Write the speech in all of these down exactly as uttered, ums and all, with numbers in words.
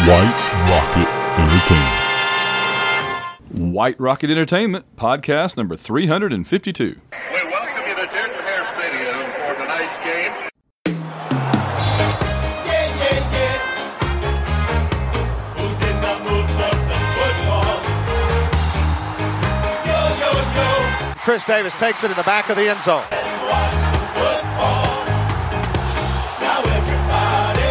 White Rocket Entertainment. White Rocket Entertainment, podcast number three hundred fifty-two. We welcome you to Jordan Hare Stadium for tonight's game. Yeah, yeah, yeah. Who's in the mood for some football? Yo, yo, yo. Chris Davis takes it in the back of the end zone. Let's watch some football. Now everybody.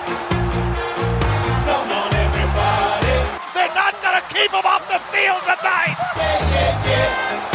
Come on, everybody. They're not going to keep him off the field tonight. Yeah, yeah, yeah.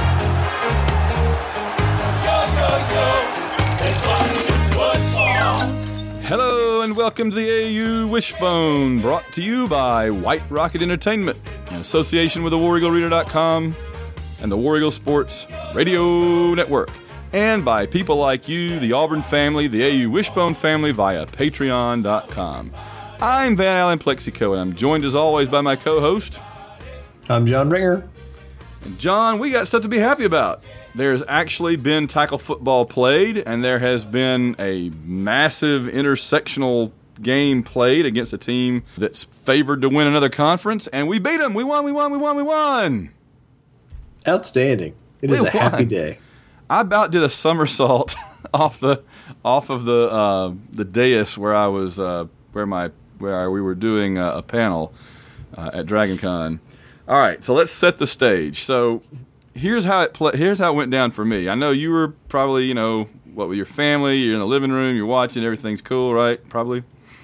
Yo, yo, yo. Let's watch some football. Hello and welcome to the A U Wishbone, brought to you by White Rocket Entertainment in association with the War Eagle Reader dot com and the War Eagle Sports Radio Network, and by people like you, the Auburn family, the A U Wishbone family, via Patreon dot com. I'm Van Allen Plexico, and I'm joined as always by my co-host. I'm John Ringer. And John, we got stuff to be happy about. There's actually been tackle football played, and there has been a massive intersectional game played against a team that's favored to win another conference, and we beat them. We won, we won, we won, we won. Outstanding. It is We a happy won. day. I about did a somersault off the off of the uh, the dais where I was uh, where my where we were doing a, a panel uh, at DragonCon. All right, so let's set the stage. So here's how it pla here's how it went down for me. I know you were probably, you know, what with your family, you're in the living room, you're watching, everything's cool, right? Probably.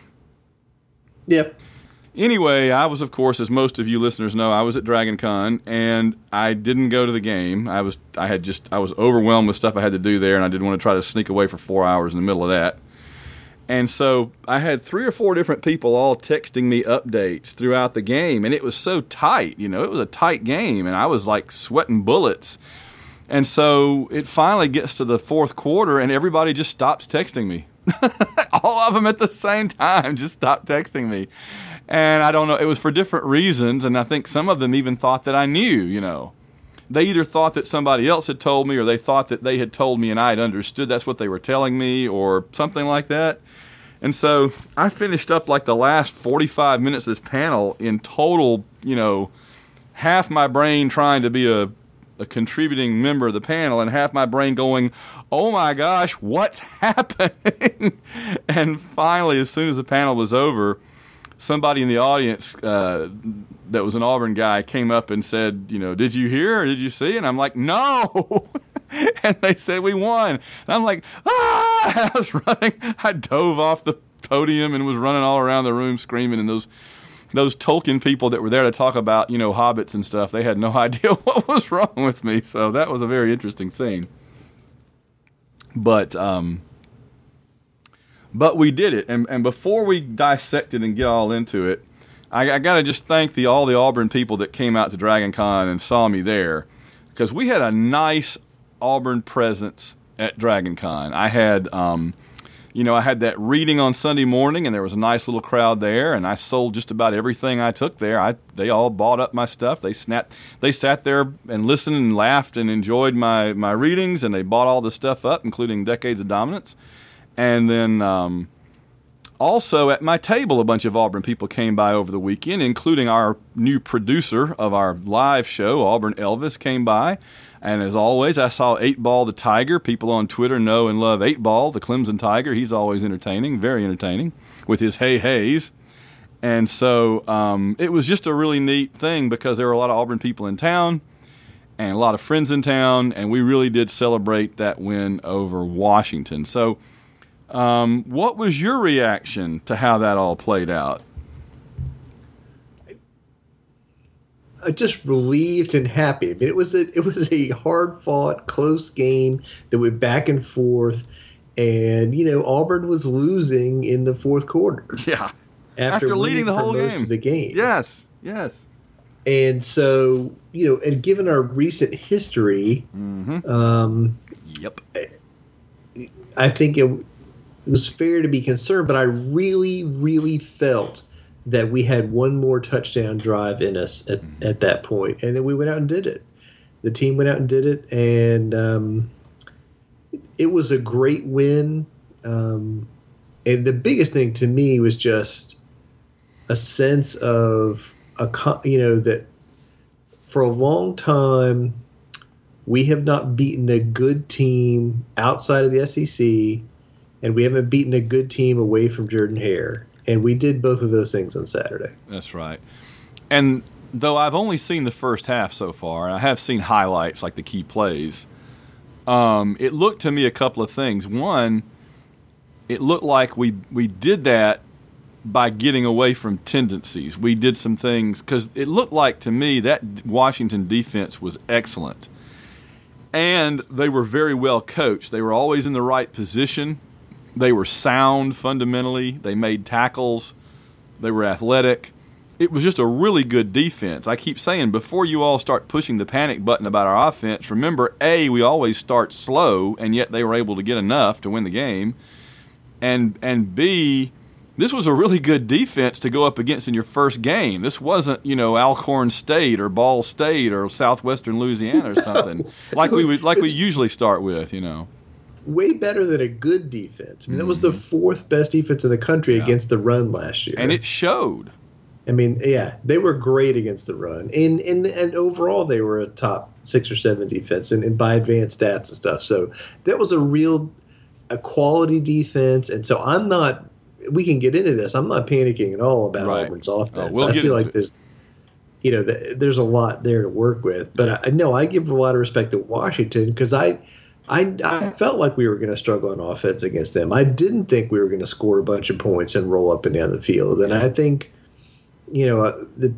Yep. Anyway, I was, of course, as most of you listeners know, I was at DragonCon, and I didn't go to the game. I was, I had just, I was overwhelmed with stuff I had to do there, and I didn't want to try to sneak away for four hours in the middle of that. And so I had three or four different people all texting me updates throughout the game, and it was so tight, you know, it was a tight game, and I was like sweating bullets. And so it finally gets to the fourth quarter, and everybody just stops texting me. All of them at the same time just stopped texting me. And I don't know, it was for different reasons, and I think some of them even thought that I knew, you know. They either thought that somebody else had told me, or they thought that they had told me and I had understood that's what they were telling me, or something like that. And so I finished up like the last forty-five minutes of this panel in total, you know, half my brain trying to be a, a contributing member of the panel and half my brain going, oh my gosh, what's happening? And finally, as soon as the panel was over, somebody in the audience uh, that was an Auburn guy came up and said, you know, did you hear or did you see? And I'm like, no. And they said, we won. And I'm like, ah! I was running. I dove off the podium and was running all around the room screaming. And those those Tolkien people that were there to talk about, you know, hobbits and stuff, they had no idea what was wrong with me. So that was a very interesting scene. But, um... But we did it, and, and before we dissect it and get all into it, I, I got to just thank the all the Auburn people that came out to DragonCon and saw me there, because we had a nice Auburn presence at DragonCon. I had, um, you know, I had that reading on Sunday morning, and there was a nice little crowd there, and I sold just about everything I took there. I they all bought up my stuff. They snapped, they sat there and listened and laughed and enjoyed my my readings, and they bought all the stuff up, including Decades of Dominance. And then um, also at my table, a bunch of Auburn people came by over the weekend, including our new producer of our live show, Auburn Elvis, came by. And as always, I saw eight ball the Tiger. People on Twitter know and love eight ball, the Clemson Tiger. He's always entertaining, very entertaining, with his hey heys. And so um, it was just a really neat thing because there were a lot of Auburn people in town and a lot of friends in town, and we really did celebrate that win over Washington. So Um, what was your reaction to how that all played out? I just relieved and happy. I mean, it was a it was a hard fought, close game that went back and forth, and you know Auburn was losing in the fourth quarter. Yeah, after, after leading the for whole most game. of the game. Yes, yes. And so you know, and given our recent history, Mm-hmm. um, Yep. I think it. It was fair to be concerned, but I really, really felt that we had one more touchdown drive in us at, at that point. And then we went out and did it. The team went out and did it, and um, it was a great win. Um, and the biggest thing to me was just a sense of a co- you know that for a long time we have not beaten a good team outside of the S E C, and we haven't beaten a good team away from Jordan-Hare, and we did both of those things on Saturday. That's right. And though I've only seen the first half so far, and I have seen highlights like the key plays, um, it looked to me a couple of things. One, it looked like we we did that by getting away from tendencies. We did some things because it looked like to me that Washington defense was excellent. And they were very well coached. They were always in the right position. They were sound fundamentally. They made tackles. They were athletic. It was just a really good defense. I keep saying, before you all start pushing the panic button about our offense, remember, A, we always start slow, and yet they were able to get enough to win the game. And and B, this was a really good defense to go up against in your first game. This wasn't, you know, Alcorn State or Ball State or Southwestern Louisiana or something no. like we would, like we usually start with, you know. Way better than a good defense. I mean, that was the fourth best defense in the country yeah. against the run last year, and it showed. I mean, yeah, they were great against the run, and and and overall they were a top six or seven defense, and, and by advanced stats and stuff. So that was a real, a quality defense, and so I'm not. We can get into this. I'm not panicking at all about right. Auburn's offense. Oh, we'll I feel like it. there's, you know, the, there's a lot there to work with. But I no, I give a lot of respect to Washington because I, I, I felt like we were going to struggle on offense against them. I didn't think we were going to score a bunch of points and roll up and down the field. And I think, you know, the,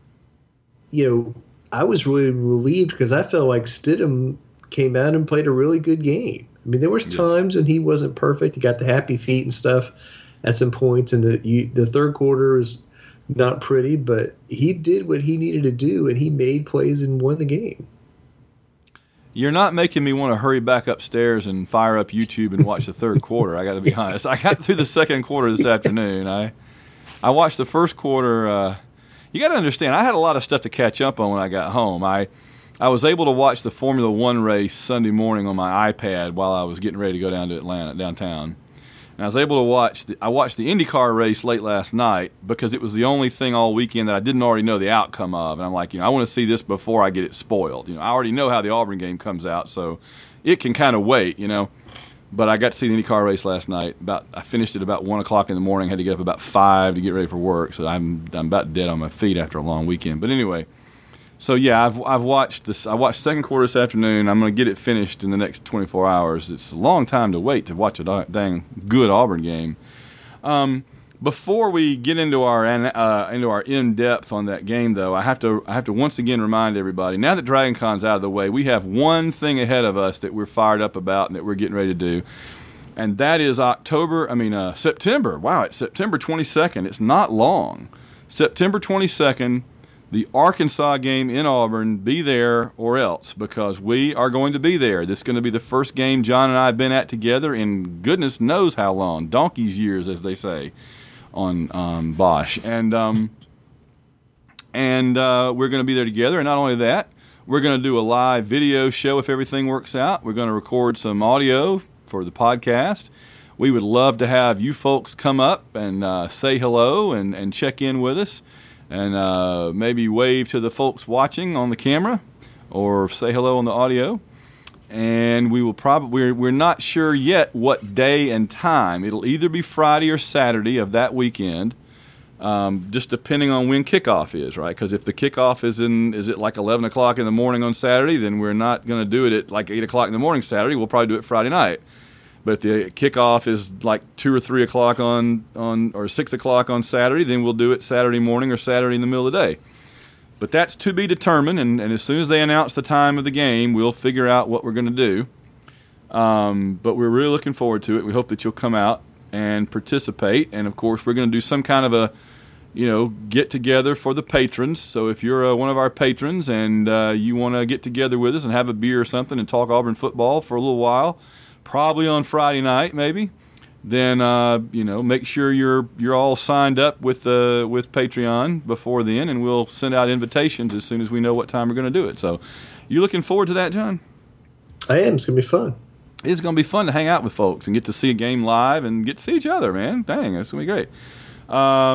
you know, I was really relieved because I felt like Stidham came out and played a really good game. I mean, there was times yes. when he wasn't perfect. He got the happy feet and stuff at some points, and the you, the third quarter is not pretty, but he did what he needed to do, and he made plays and won the game. You're not making me want to hurry back upstairs and fire up YouTube and watch the third quarter. I got to be honest. I got through the second quarter this afternoon. I I watched the first quarter. Uh, you got to understand, I had a lot of stuff to catch up on when I got home. I I was able to watch the Formula One race Sunday morning on my iPad while I was getting ready to go down to Atlanta, downtown. And I was able to watch the, I watched the IndyCar race late last night because it was the only thing all weekend that I didn't already know the outcome of. And I'm like, you know, I want to see this before I get it spoiled. You know, I already know how the Auburn game comes out, so it can kind of wait, you know. But I got to see the IndyCar race last night. About I finished at about one o'clock in the morning. Had to get up about five to get ready for work. So I'm I'm about dead on my feet after a long weekend. But anyway. So yeah, I've I've watched this. I watched second quarter this afternoon. I'm going to get it finished in the next twenty-four hours. It's a long time to wait to watch a dang good Auburn game. Um, before we get into our uh, into our in depth on that game, though, I have to I have to once again remind everybody. Now that DragonCon's out of the way, we have one thing ahead of us that we're fired up about and that we're getting ready to do, and that is October. I mean uh, September. Wow, it's September twenty-second. It's not long. September twenty-second. The Arkansas game in Auburn, be there or else, because we are going to be there. This is going to be the first game John and I have been at together in goodness knows how long, donkey's years, as they say on um, Bosch. And um, and uh, we're going to be there together. And not only that, we're going to do a live video show if everything works out. We're going to record some audio for the podcast. We would love to have you folks come up and uh, say hello and, and check in with us. And uh, maybe wave to the folks watching on the camera or say hello on the audio. And we will probably, we're, we're not sure yet what day and time. It'll either be Friday or Saturday of that weekend, um, just depending on when kickoff is, right? Because if the kickoff is in, is it like eleven o'clock in the morning on Saturday, then we're not going to do it at like eight o'clock in the morning Saturday. We'll probably do it Friday night. But if the kickoff is like two or three o'clock on, on or six o'clock on Saturday, then we'll do it Saturday morning or Saturday in the middle of the day. But that's to be determined, and, and as soon as they announce the time of the game, we'll figure out what we're going to do. Um, but we're really looking forward to it. We hope that you'll come out and participate. And, of course, we're going to do some kind of a, you know, get-together for the patrons. So if you're uh, one of our patrons and uh, you want to get together with us and have a beer or something and talk Auburn football for a little while, probably on Friday night, maybe. Then uh, you know, make sure you're you're all signed up with uh, with Patreon before then, and we'll send out invitations as soon as we know what time we're going to do it. So, you looking forward to that, John? I am. It's going to be fun. It's going to be fun to hang out with folks and get to see a game live and get to see each other, man. Dang, that's going to be great. Um,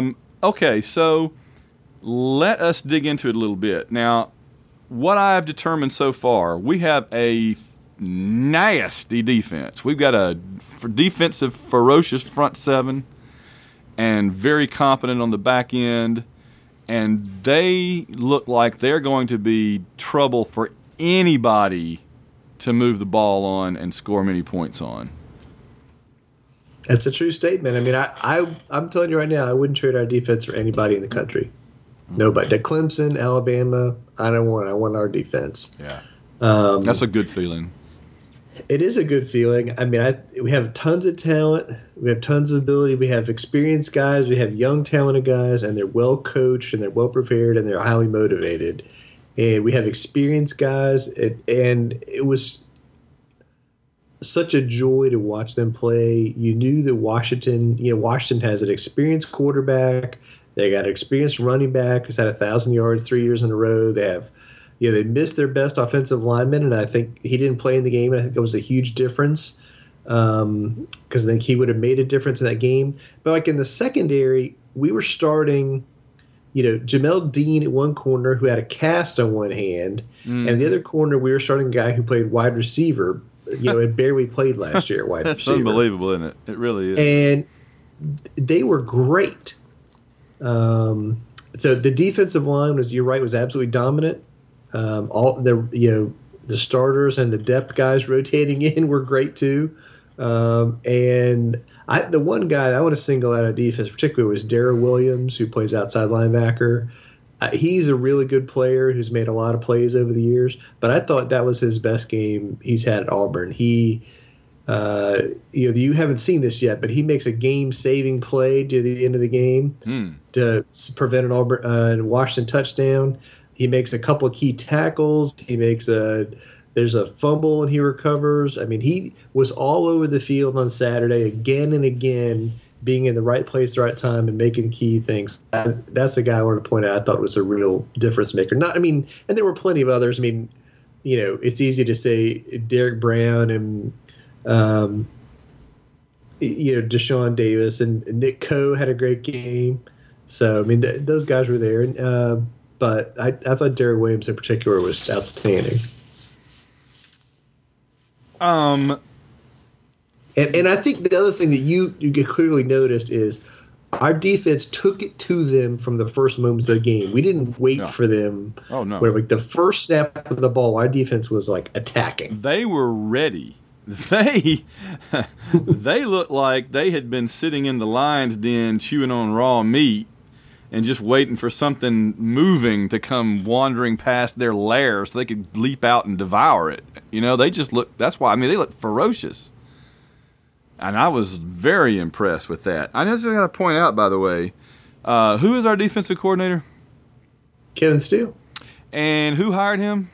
okay, so let us dig into it a little bit. Now, what I have determined so far, we have a nasty defense. We've got a for defensive, ferocious front seven and very competent on the back end. And they look like they're going to be trouble for anybody to move the ball on and score many points on. That's a true statement. I mean, I, I, I'm telling you right now, I wouldn't trade our defense for anybody in the country. Nobody. The Clemson, Alabama, I don't want. I want our defense. Yeah, um, that's a good feeling. It is a good feeling. I mean, I, we have tons of talent. We have tons of ability. We have experienced guys. We have young, talented guys, and they're well coached and they're well prepared and they're highly motivated. And we have experienced guys, and, and it was such a joy to watch them play. You knew that Washington, you know, Washington has an experienced quarterback. They got an experienced running back who's had a thousand yards three years in a row. They have, you know, they missed their best offensive lineman, and I think he didn't play in the game. And I think it was a huge difference because um, I think he would have made a difference in that game. But like in the secondary, we were starting, you know, Jamel Dean at one corner who had a cast on one hand, mm. and the other corner we were starting a guy who played wide receiver. You know, and barely played last year at wide That's receiver. That's unbelievable, isn't it? It really is. And they were great. Um, so the defensive line was, you're right, was absolutely dominant. Um, all the you know the starters and the depth guys rotating in were great too. Um, and I, the one guy I want to single out of defense, particularly, was Darrell Williams, who plays outside linebacker. Uh, he's a really good player who's made a lot of plays over the years, but I thought that was his best game he's had at Auburn. He, uh, you know, you haven't seen this yet, but he makes a game-saving play to the end of the game mm. to prevent an Auburn uh, Washington touchdown. He makes a couple of key tackles. He makes a there's a fumble and he recovers. I mean, he was all over the field on Saturday again and again, being in the right place at the right time and making key things. That's the guy I wanted to point out I thought was a real difference maker. Not, I mean, and there were plenty of others. I mean, you know, it's easy to say Derek Brown and, um, you know, Deshaun Davis and Nick Coe had a great game. So, I mean, th- those guys were there. And, uh, but I, I thought Derek Williams in particular was outstanding. Um, And and I think the other thing that you, you clearly noticed is our defense took it to them from the first moments of the game. We didn't wait no. for them. Oh, no. Where like the first snap of the ball, our defense was like attacking. They were ready. They they looked like they had been sitting in the lion's den chewing on raw meat and just waiting for something moving to come wandering past their lair so they could leap out and devour it. You know, they just looked – that's why – I mean, they looked ferocious. And I was very impressed with that. I just got to point out, by the way, uh, who is our defensive coordinator? Kevin Steele. And who hired him?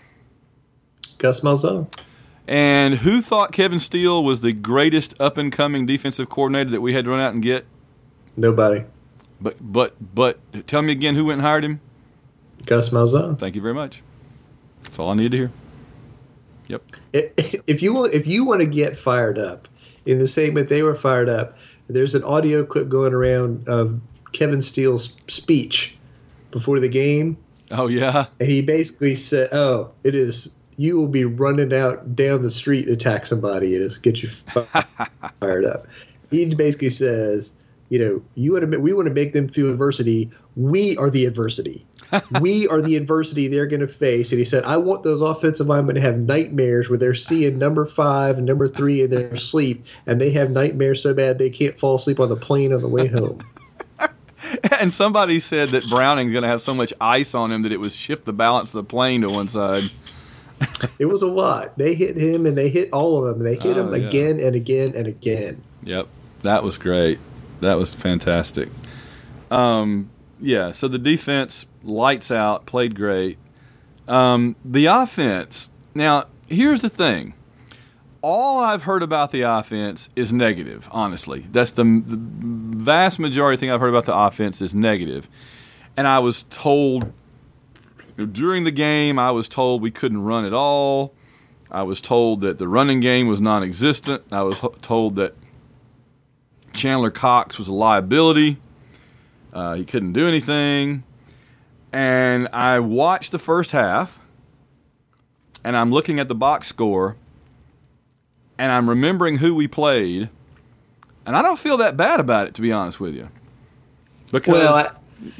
Gus Malzahn. And who thought Kevin Steele was the greatest up-and-coming defensive coordinator that we had to run out and get? Nobody. But but but tell me again who went and hired him? Gus Malzahn. Thank you very much. That's all I need to hear. Yep. If you want, if you want to get fired up, in the same way they were fired up, there's an audio clip going around of Kevin Steele's speech before the game. Oh yeah. And he basically said, "Oh, it is you will be running out down the street to attack somebody and just get you fired up." He basically says, you know, you want to, we want to make them feel adversity. We are the adversity. We are the adversity they're going to face. And he said, I want those offensive linemen to have nightmares where they're seeing number five and number three in their sleep, and they have nightmares so bad they can't fall asleep on the plane on the way home. And somebody said that Browning's going to have so much ice on him that it would shift the balance of the plane to one side. It was a lot. They hit him, and they hit all of them. They hit oh, him yeah. again and again and again. Yep, that was great. That was fantastic. Um, yeah, so the defense, lights out, played great. Um, the offense, now, here's the thing. All I've heard about the offense is negative, honestly. That's the, the vast majority thing I've heard about the offense is negative. And I was told, during the game, I was told we couldn't run at all. I was told that the running game was non-existent. I was told that Chandler Cox was a liability. Uh, he couldn't do anything. And I watched the first half, and I'm looking at the box score, and I'm remembering who we played, and I don't feel that bad about it, to be honest with you. Because Well, I,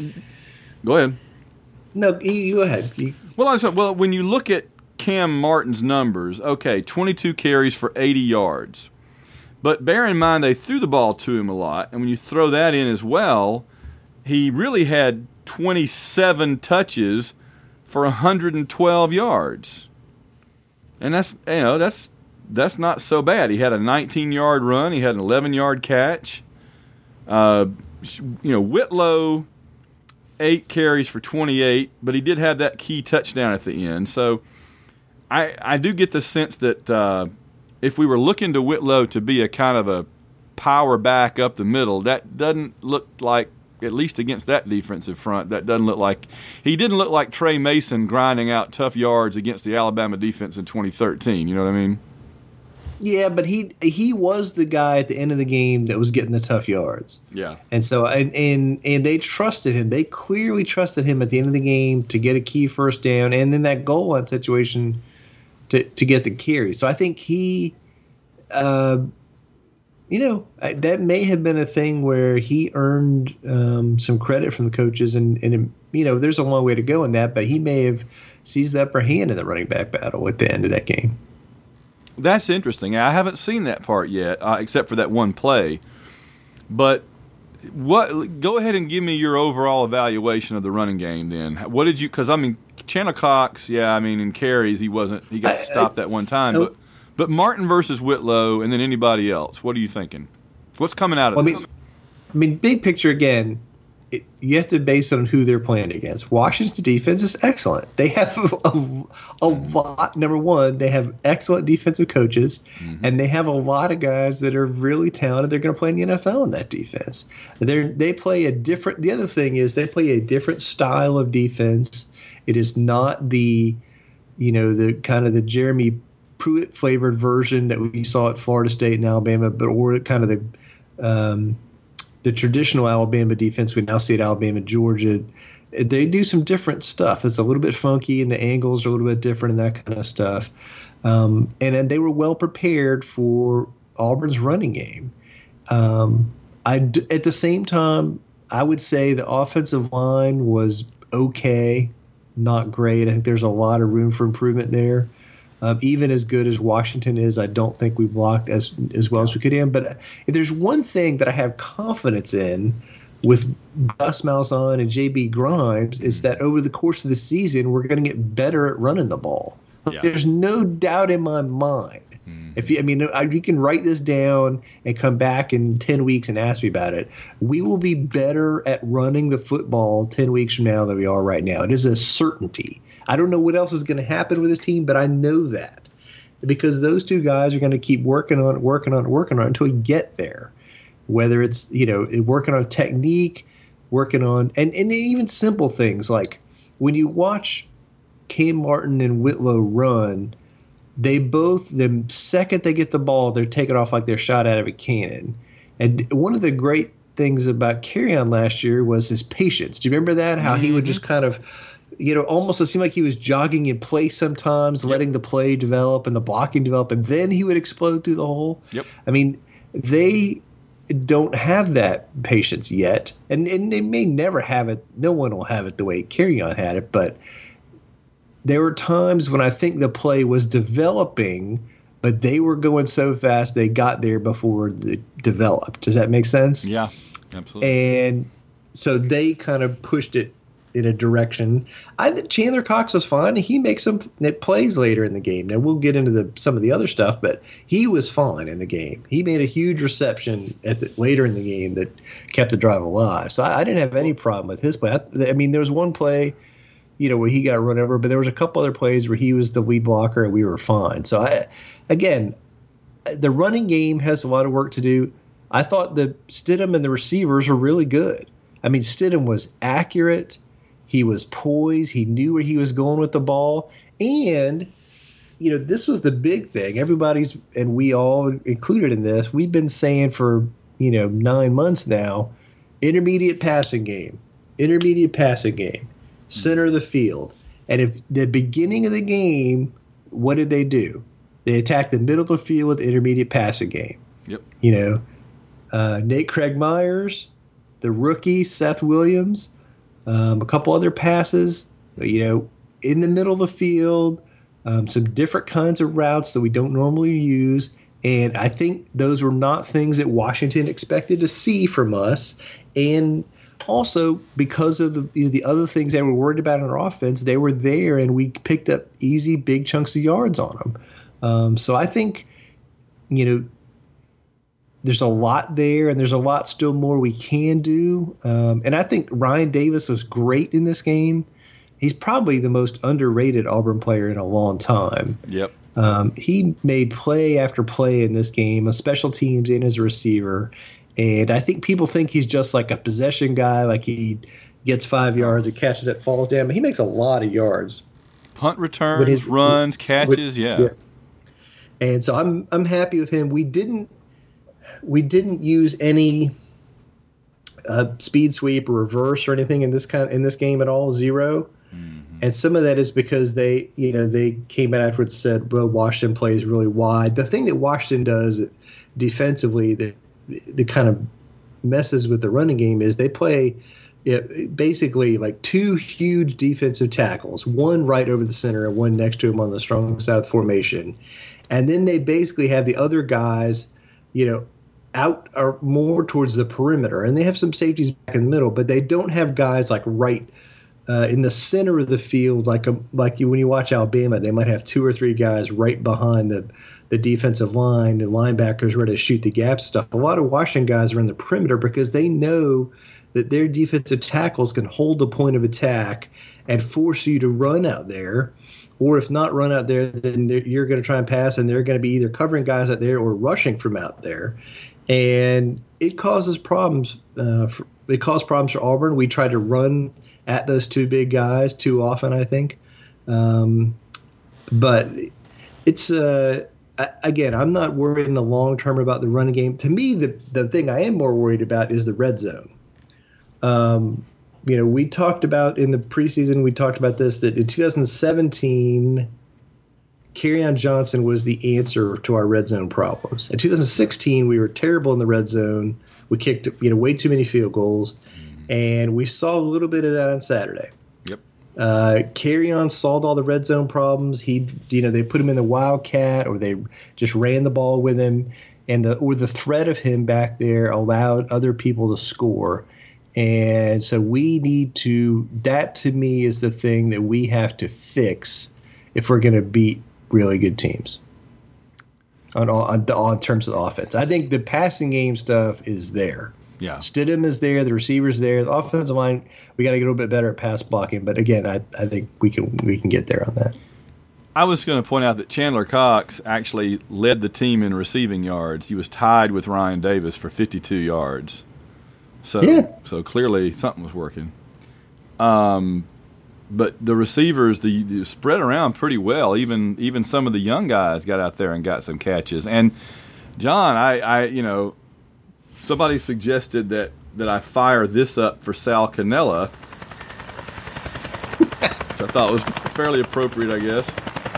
go ahead. no, you, you go ahead. You, Well, I said, well, when you look at Cam Martin's numbers, okay, twenty-two carries for eighty yards. But bear in mind they threw the ball to him a lot, and when you throw that in as well, he really had twenty-seven touches for one hundred twelve yards. And that's, you know, that's that's not so bad. He had a nineteen-yard run, he had an eleven-yard catch. Uh, you know, Whitlow, eight carries for twenty-eight, but he did have that key touchdown at the end. So I I do get the sense that uh, if we were looking to Whitlow to be a kind of a power back up the middle, that doesn't look like, at least against that defensive front, that doesn't look like – he didn't look like Trey Mason grinding out tough yards against the Alabama defense in twenty thirteen. You know what I mean? yeah, but he he was the guy at the end of the game that was getting the tough yards. Yeah. And so and, and and they trusted him. They clearly trusted him at the end of the game to get a key first down, and then that goal line situation to to get the carry. So I think he, uh, you know, that may have been a thing where he earned um, some credit from the coaches, and and you know, there's a long way to go in that, but he may have seized the upper hand in the running back battle at the end of that game. That's interesting. I haven't seen that part yet, uh, except for that one play. But what? Go ahead and give me your overall evaluation of the running game. Then, what did you? Because I mean, Chandler Cox, yeah, I mean, in carries he wasn't. He got I, stopped I, that one time. I, but but Martin versus Whitlow, and then anybody else. What are you thinking? What's coming out of well, this? I mean, I mean, big picture again. It, you have to base it on who they're playing against. Washington's defense is excellent. They have a, a lot. Number one, they have excellent defensive coaches, mm-hmm. and they have a lot of guys that are really talented. They're going to play in the N F L in that defense. They they play a different. The other thing is they play a different style of defense. It is not the, you know, the kind of the Jeremy Pruitt flavored version that we saw at Florida State and Alabama, but or kind of the. Um, The traditional Alabama defense we now see at Alabama, Georgia, they do some different stuff. It's a little bit funky, and the angles are a little bit different and that kind of stuff. Um, and, and they were well prepared for Auburn's running game. Um, I, at the same time, I would say the offensive line was okay, not great. I think there's a lot of room for improvement there. Um, even as good as Washington is, I don't think we blocked as as well as we could in. But if there's one thing that I have confidence in with Gus Malzahn and J B Grimes, is that over the course of the season, we're going to get better at running the ball. Yeah. There's no doubt in my mind. Mm. If you, I mean, I, you can write this down and come back in ten weeks and ask me about it. We will be better at running the football ten weeks from now than we are right now. It is a certainty. I don't know what else is going to happen with this team, but I know that because those two guys are going to keep working on it, working on it, working on it until we get there. Whether it's, you know, working on technique, working on, and, and even simple things like when you watch Cam Martin and Whitlow run, they both, the second they get the ball, they're taking off like they're shot out of a cannon. And one of the great things about Kerryon last year was his patience. Do you remember that? How mm-hmm. he would just kind of, you know, almost it seemed like he was jogging in place sometimes, yep. letting the play develop and the blocking develop, and then he would explode through the hole. Yep. I mean, they don't have that patience yet, and, and they may never have it. No one will have it the way Kerryon had it, but there were times when I think the play was developing, but they were going so fast they got there before it developed. Does that make sense? Yeah, absolutely. And so they kind of pushed it in a direction. I think Chandler Cox was fine. He makes some plays later in the game. Now we'll get into the some of the other stuff, but he was fine in the game. He made a huge reception at the, later in the game that kept the drive alive. So I, I didn't have any problem with his play. I, I mean, there was one play, you know, where he got run over, but there was a couple other plays where he was the lead blocker and we were fine. So I, again, the running game has a lot of work to do. I thought the Stidham and the receivers were really good. I mean, Stidham was accurate. He was poised. He knew where he was going with the ball. And, you know, this was the big thing. Everybody's, and we all included in this, we've been saying for, you know, nine months now, intermediate passing game, intermediate passing game, center of the field. And if the beginning of the game, what did they do? They attacked the middle of the field with intermediate passing game. Yep. You know, uh, Nate Craig Myers, the rookie Seth Williams, um, a couple other passes, you know, in the middle of the field, um, some different kinds of routes that we don't normally use. And I think those were not things that Washington expected to see from us. And also because of the you know, the other things they were worried about in our offense, they were there and we picked up easy, big chunks of yards on them. Um, so I think, you know, there's a lot there and there's a lot still more we can do. Um, and I think Ryan Davis was great in this game. He's probably the most underrated Auburn player in a long time. Yep. Um, he made play after play in this game, a special teams and as a receiver. And I think people think he's just like a possession guy, like he gets five yards, and catches it, falls down. But he makes a lot of yards. Punt returns, his, runs, catches, with, yeah. yeah. And so I'm I'm happy with him. We didn't we didn't use any uh, speed sweep or reverse or anything in this kind in this game at all, zero. Mm-hmm. And some of that is because they, you know, they came out afterwards and said, well, Washington plays really wide. The thing that Washington does defensively that, that kind of messes with the running game is they play you know, basically like two huge defensive tackles, one right over the center and one next to him on the strong side of the formation. And then they basically have the other guys, you know, out or more towards the perimeter. And they have some safeties back in the middle, but they don't have guys like right Uh, in the center of the field, like a, like you, when you watch Alabama, they might have two or three guys right behind the, the defensive line, the linebackers ready to shoot the gap stuff. A lot of Washington guys are in the perimeter because they know that their defensive tackles can hold the point of attack and force you to run out there. Or if not run out there, then you're going to try and pass, and they're going to be either covering guys out there or rushing from out there. And it causes problems. Uh, for, it caused problems for Auburn. We tried to run at those two big guys too often, I think. Um, but it's, uh, again, I'm not worried in the long term about the running game. To me, the, the thing I am more worried about is the red zone. Um, you know, we talked about in the preseason, we talked about this, that in two thousand seventeen, Kerryon Johnson was the answer to our red zone problems. In two thousand sixteen, we were terrible in the red zone. We kicked, you know, way too many field goals. And we saw a little bit of that on Saturday. Yep. Uh, Kerryon solved all the red zone problems. He, you know, they put him in the Wildcat, or they just ran the ball with him, and the or the threat of him back there allowed other people to score. And so we need to. That to me is the thing that we have to fix if we're going to beat really good teams. On all on, on terms of the offense, I think the passing game stuff is there. Yeah. Stidham is there, the receiver's there, the offensive line. We got to get a little bit better at pass blocking, but again, I, I think we can we can get there on that. I was going to point out that Chandler Cox actually led the team in receiving yards. He was tied with Ryan Davis for fifty-two yards. So yeah. so clearly something was working. Um, but the receivers, the, the spread around pretty well. Even even some of the young guys got out there and got some catches. And John, I, I you know. Somebody suggested that, that I fire this up for Sal Cannella, which I thought was fairly appropriate, I guess,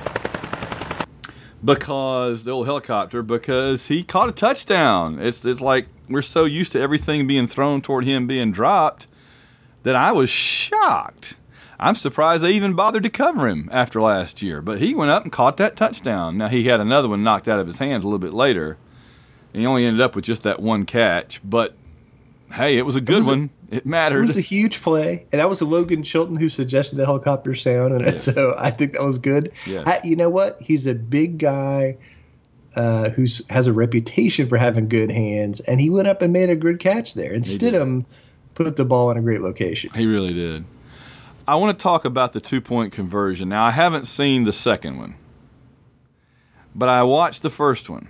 because the old helicopter, because he caught a touchdown. It's it's like we're so used to everything being thrown toward him being dropped that I was shocked. I'm surprised they even bothered to cover him after last year, but he went up and caught that touchdown. Now, he had another one knocked out of his hands a little bit later. He only ended up with just that one catch, but hey, it was a good was one. A, it mattered. It was a huge play, and that was Logan Chilton who suggested the helicopter sound, and yes. so I think that was good. Yes. I, you know what? He's a big guy uh, who has a reputation for having good hands, and he went up and made a good catch there. And Stidham put the ball in a great location. He really did. I want to talk about the two-point conversion. Now, I haven't seen the second one, but I watched the first one.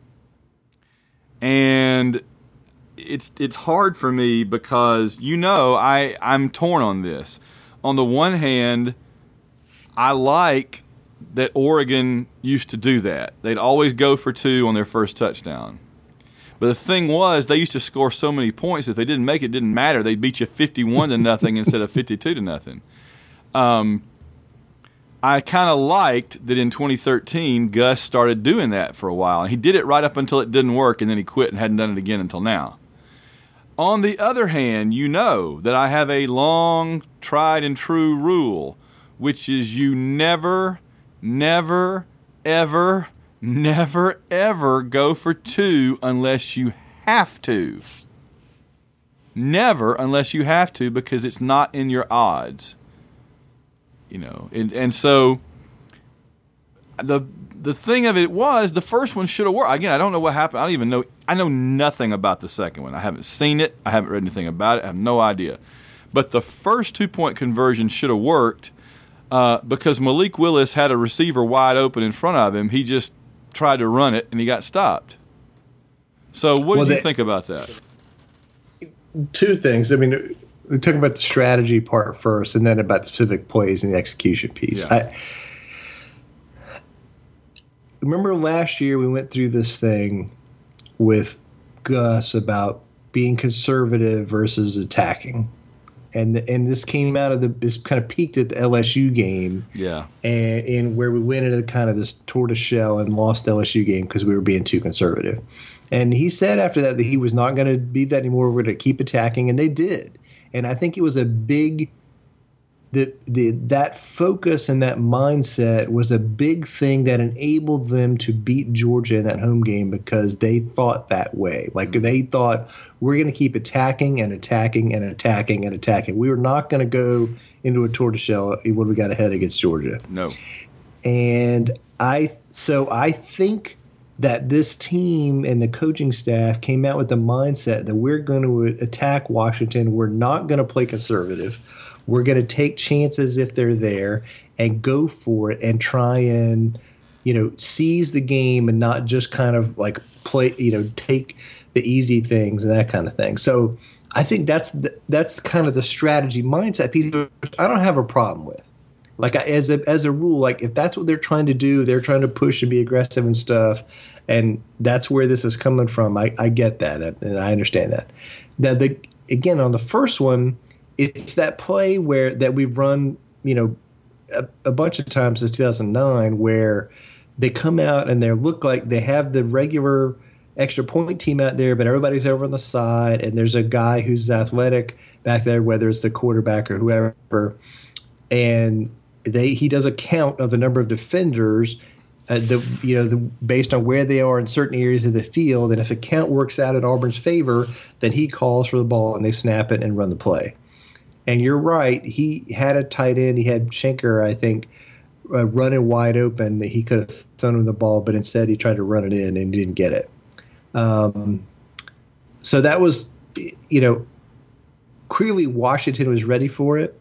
And it's it's hard for me because, you know, I, I'm torn on this. On the one hand, I like that Oregon used to do that. They'd always go for two on their first touchdown. But the thing was, they used to score so many points. If they didn't make it, it didn't matter. They'd beat you fifty-one to nothing instead of fifty-two to nothing. Um, I kind of liked that in twenty thirteen, Gus started doing that for a while. And he did it right up until it didn't work, and then he quit and hadn't done it again until now. On the other hand, you know that I have a long, tried and true rule, which is you never, never, ever, never, ever go for two unless you have to. Never unless you have to, because it's not in your odds. You know, and, and so the the thing of it was the first one should have worked. Again, I don't know what happened. I don't even know. I know nothing about the second one. I haven't seen it. I haven't read anything about it. I have no idea. But the first two-point conversion should have worked uh, because Malik Willis had a receiver wide open in front of him. He just tried to run it, and he got stopped. So what Well, did you they- think about that? Two things. I mean, we talk about the strategy part first, and then about the specific plays and the execution piece. Yeah. I remember last year we went through this thing with Gus about being conservative versus attacking, and and this came out of the this kind of peaked at the L S U game, Yeah. and, and where we went into kind of this tortoise shell and lost the L S U game because we were being too conservative. And he said after that that he was not going to be that anymore. We're going to keep attacking, and they did. And I think it was a big the the that focus and that mindset was a big thing that enabled them to beat Georgia in that home game because they thought that way. Like they thought we're going to keep attacking and attacking and attacking and attacking. We were not going to go into a tortoiseshell when we got ahead against Georgia. No. And I so I think that this team and the coaching staff came out with the mindset that we're going to attack Washington. We're not going to play conservative. We're going to take chances if they're there and go for it and try and, you know, seize the game and not just kind of like play, you know, take the easy things and that kind of thing. So I think that's the, that's kind of the strategy mindset piece I don't have a problem with. Like I, as a as a rule, like if that's what they're trying to do, they're trying to push and be aggressive and stuff, and that's where this is coming from. I, I get that, and I understand that. That the again on the first one, it's that play where that we've run, you know, a, a bunch of times since two thousand nine, where they come out and they look like they have the regular extra point team out there, but everybody's over on the side, and there's a guy who's athletic back there, whether it's the quarterback or whoever, and They he does a count of the number of defenders, uh, the you know the, based on where they are in certain areas of the field, and if the count works out in Auburn's favor, then he calls for the ball and they snap it and run the play. And you're right, he had a tight end, he had Schenker, I think, uh, running wide open. He could have thrown him the ball, but instead he tried to run it in and didn't get it. Um, so that was, you know, clearly Washington was ready for it.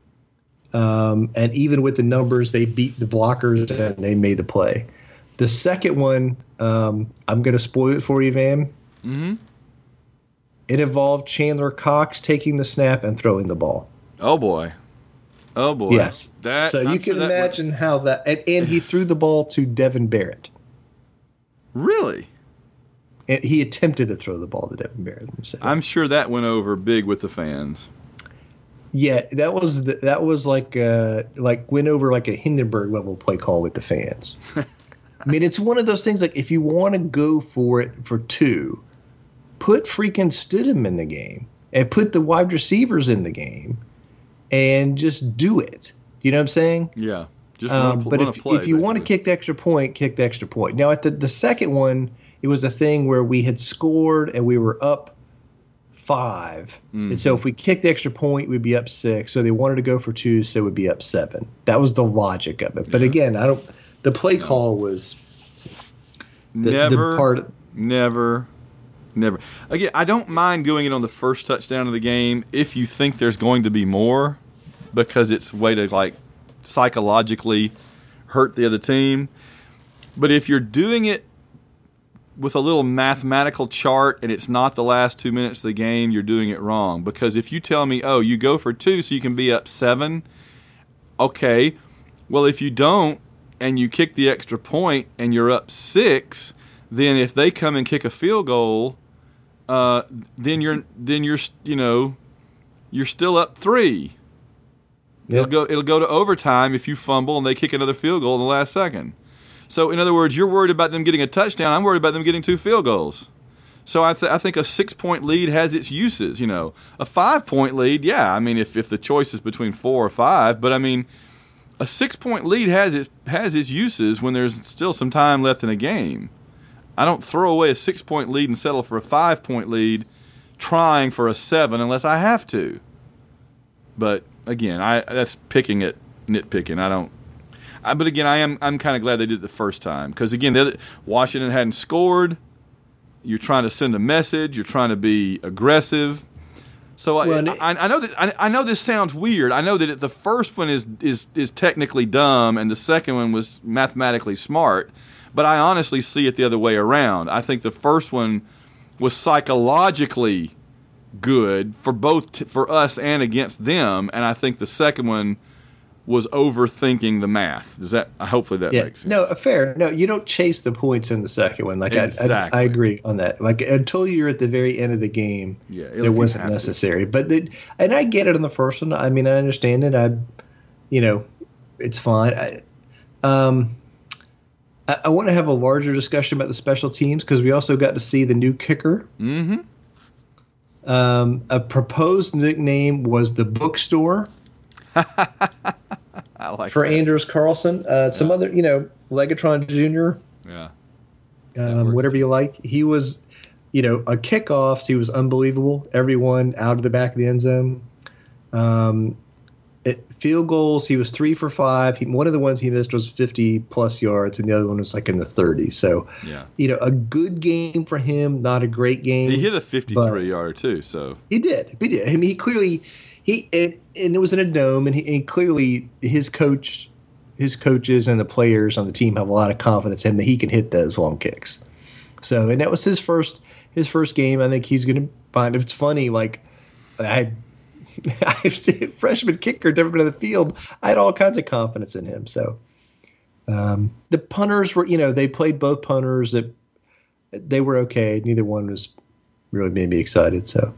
Um, and even with the numbers, they beat the blockers and they made the play. The second one, um, I'm going to spoil it for you, Van. Mm-hmm. It involved Chandler Cox taking the snap and throwing the ball. Oh, boy. Oh, boy. Yes. That, so I'm you sure can that would- imagine how that – and and he threw the ball to Devin Barrett. Really? And he attempted to throw the ball to Devin Barrett. let me say. I'm sure that went over big with the fans. Yeah, that was the, that was like uh, like went over like a Hindenburg level play call with the fans. I mean, it's one of those things like if you want to go for it for two, put freaking Stidham in the game and put the wide receivers in the game and just do it. You know what I'm saying? Yeah. Just Um, run a, pl- but run if a play, if you want to basically. kick the extra point, kick the extra point. Now at the the second one, it was a thing where we had scored and we were up five. Mm. And so if we kicked the extra point, we'd be up six. So they wanted to go for two, so we'd be up seven. That was the logic of it. But Yeah. again, I don't. The play call was the, never, the part. never, never. Again, I don't mind doing it on the first touchdown of the game if you think there's going to be more, because it's a way to like psychologically hurt the other team. But if you're doing it with a little mathematical chart and it's not the last two minutes of the game, you're doing it wrong. Because if you tell me, oh, you go for two so you can be up seven, okay. Well, if you don't and you kick the extra point and you're up six, then if they come and kick a field goal uh, then you're then you're you know you're still up three. It'll go it'll go to overtime if you fumble and they kick another field goal in the last second. So, in other words, you're worried about them getting a touchdown. I'm worried about them getting two field goals. So, I, th- I think a six-point lead has its uses. You know, a five-point lead, yeah. I mean, if, if the choice is between four or five, but I mean, a six-point lead has its has its uses when there's still some time left in a game. I don't throw away a six-point lead and settle for a five-point lead, trying for a seven unless I have to. But again, I that's picking at nitpicking. I don't. I, but again, I am I'm kind of glad they did it the first time because again, the other, Washington hadn't scored. You're trying to send a message. You're trying to be aggressive. So well, I, I, I know that I, I know this sounds weird. I know that it, the first one is is is technically dumb, and the second one was mathematically smart. But I honestly see it the other way around. I think the first one was psychologically good for both t- for us and against them, and I think the second one was overthinking the math. Does that? Hopefully that yeah. makes sense. No, fair. No, you don't chase the points in the second one. Like exactly. I, I, I agree on that. Like until you're at the very end of the game, yeah, there wasn't necessary. To. But the, and I get it on the first one. I mean, I understand it. I, you know, it's fine. I, um, I, I want to have a larger discussion about the special teams because we also got to see the new kicker. Mm-hmm. Um, a proposed nickname was the Bookstore. I like for that. Anders Carlson. Uh, some yeah. other, you know, Legatron Junior Yeah. Um, whatever you like. He was, you know, a kickoffs. He was unbelievable. Everyone out of the back of the end zone. Um, it, field goals. He was three for five. He, one of the ones he missed was fifty plus yards, and the other one was like in the thirties. So, yeah. you know, a good game for him. Not a great game. He hit a fifty-three yarder too. So he did. He did. I mean, he clearly. He and, and it was in a dome, and, he, and clearly his coach, his coaches, and the players on the team have a lot of confidence in him that he can hit those long kicks. So, and that was his first his first game. I think he's going to find. It's funny, like I, I freshman kicker, never been on the field. I had all kinds of confidence in him. So, um, the punters were, you know, they played both punters. That they were okay. Neither one was really made me excited. So.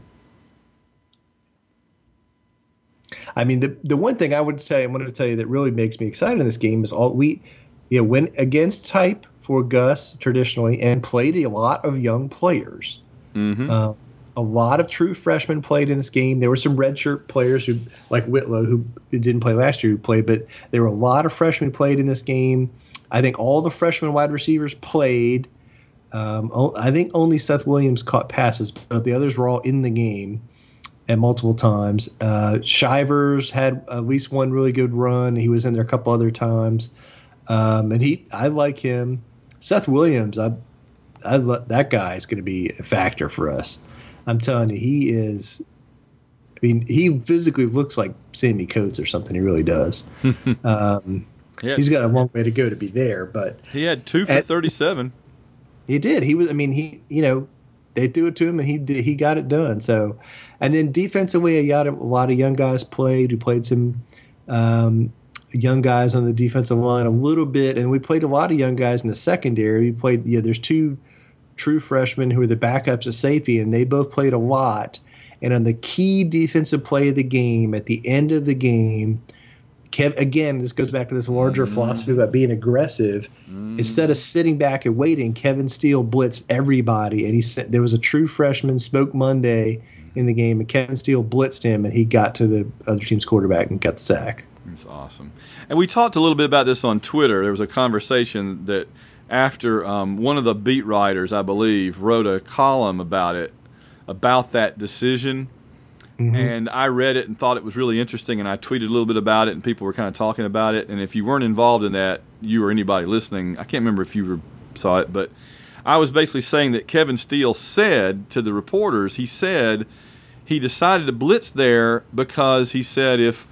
I mean, the the one thing I would say, I wanted to tell you that really makes me excited in this game is all we, you know, went against type for Gus traditionally and played a lot of young players. Mm-hmm. Uh, a lot of true freshmen played in this game. There were some redshirt players who, like Whitlow, who, who didn't play last year, who played, but there were a lot of freshmen played in this game. I think all the freshman wide receivers played. Um, I think only Seth Williams caught passes, but the others were all in the game. And multiple times. Uh, Shivers had at least one really good run. He was in there a couple other times. Um, and he, I like him. Seth Williams, I, I that guy is going to be a factor for us. I'm telling you, he is. I mean, he physically looks like Sammy Coates or something. He really does. um, yeah. He's got a long way to go to be there, but he had two for at, thirty-seven. He did. He was. I mean, he. You know. They threw it to him, and he did, he got it done. So, and then defensively, a lot of, a lot of young guys played. We played some um, young guys on the defensive line a little bit, and we played a lot of young guys in the secondary. We played. Yeah, there's two true freshmen who are the backups at safety, and they both played a lot. And on the key defensive play of the game, at the end of the game, Kev, again, this goes back to this larger mm. philosophy about being aggressive. Mm. Instead of sitting back and waiting, Kevin Steele blitzed everybody, and he said there was a true freshman, Smoke Monday, in the game, and Kevin Steele blitzed him, and he got to the other team's quarterback and got the sack. That's awesome. And we talked a little bit about this on Twitter. There was a conversation that after um, one of the beat writers, I believe, wrote a column about it, about that decision. Mm-hmm. And I read it and thought it was really interesting, and I tweeted a little bit about it, and people were kind of talking about it. And if you weren't involved in that, you or anybody listening, I can't remember if you were, saw it, but I was basically saying that Kevin Steele said to the reporters, he said he decided to blitz there because he said if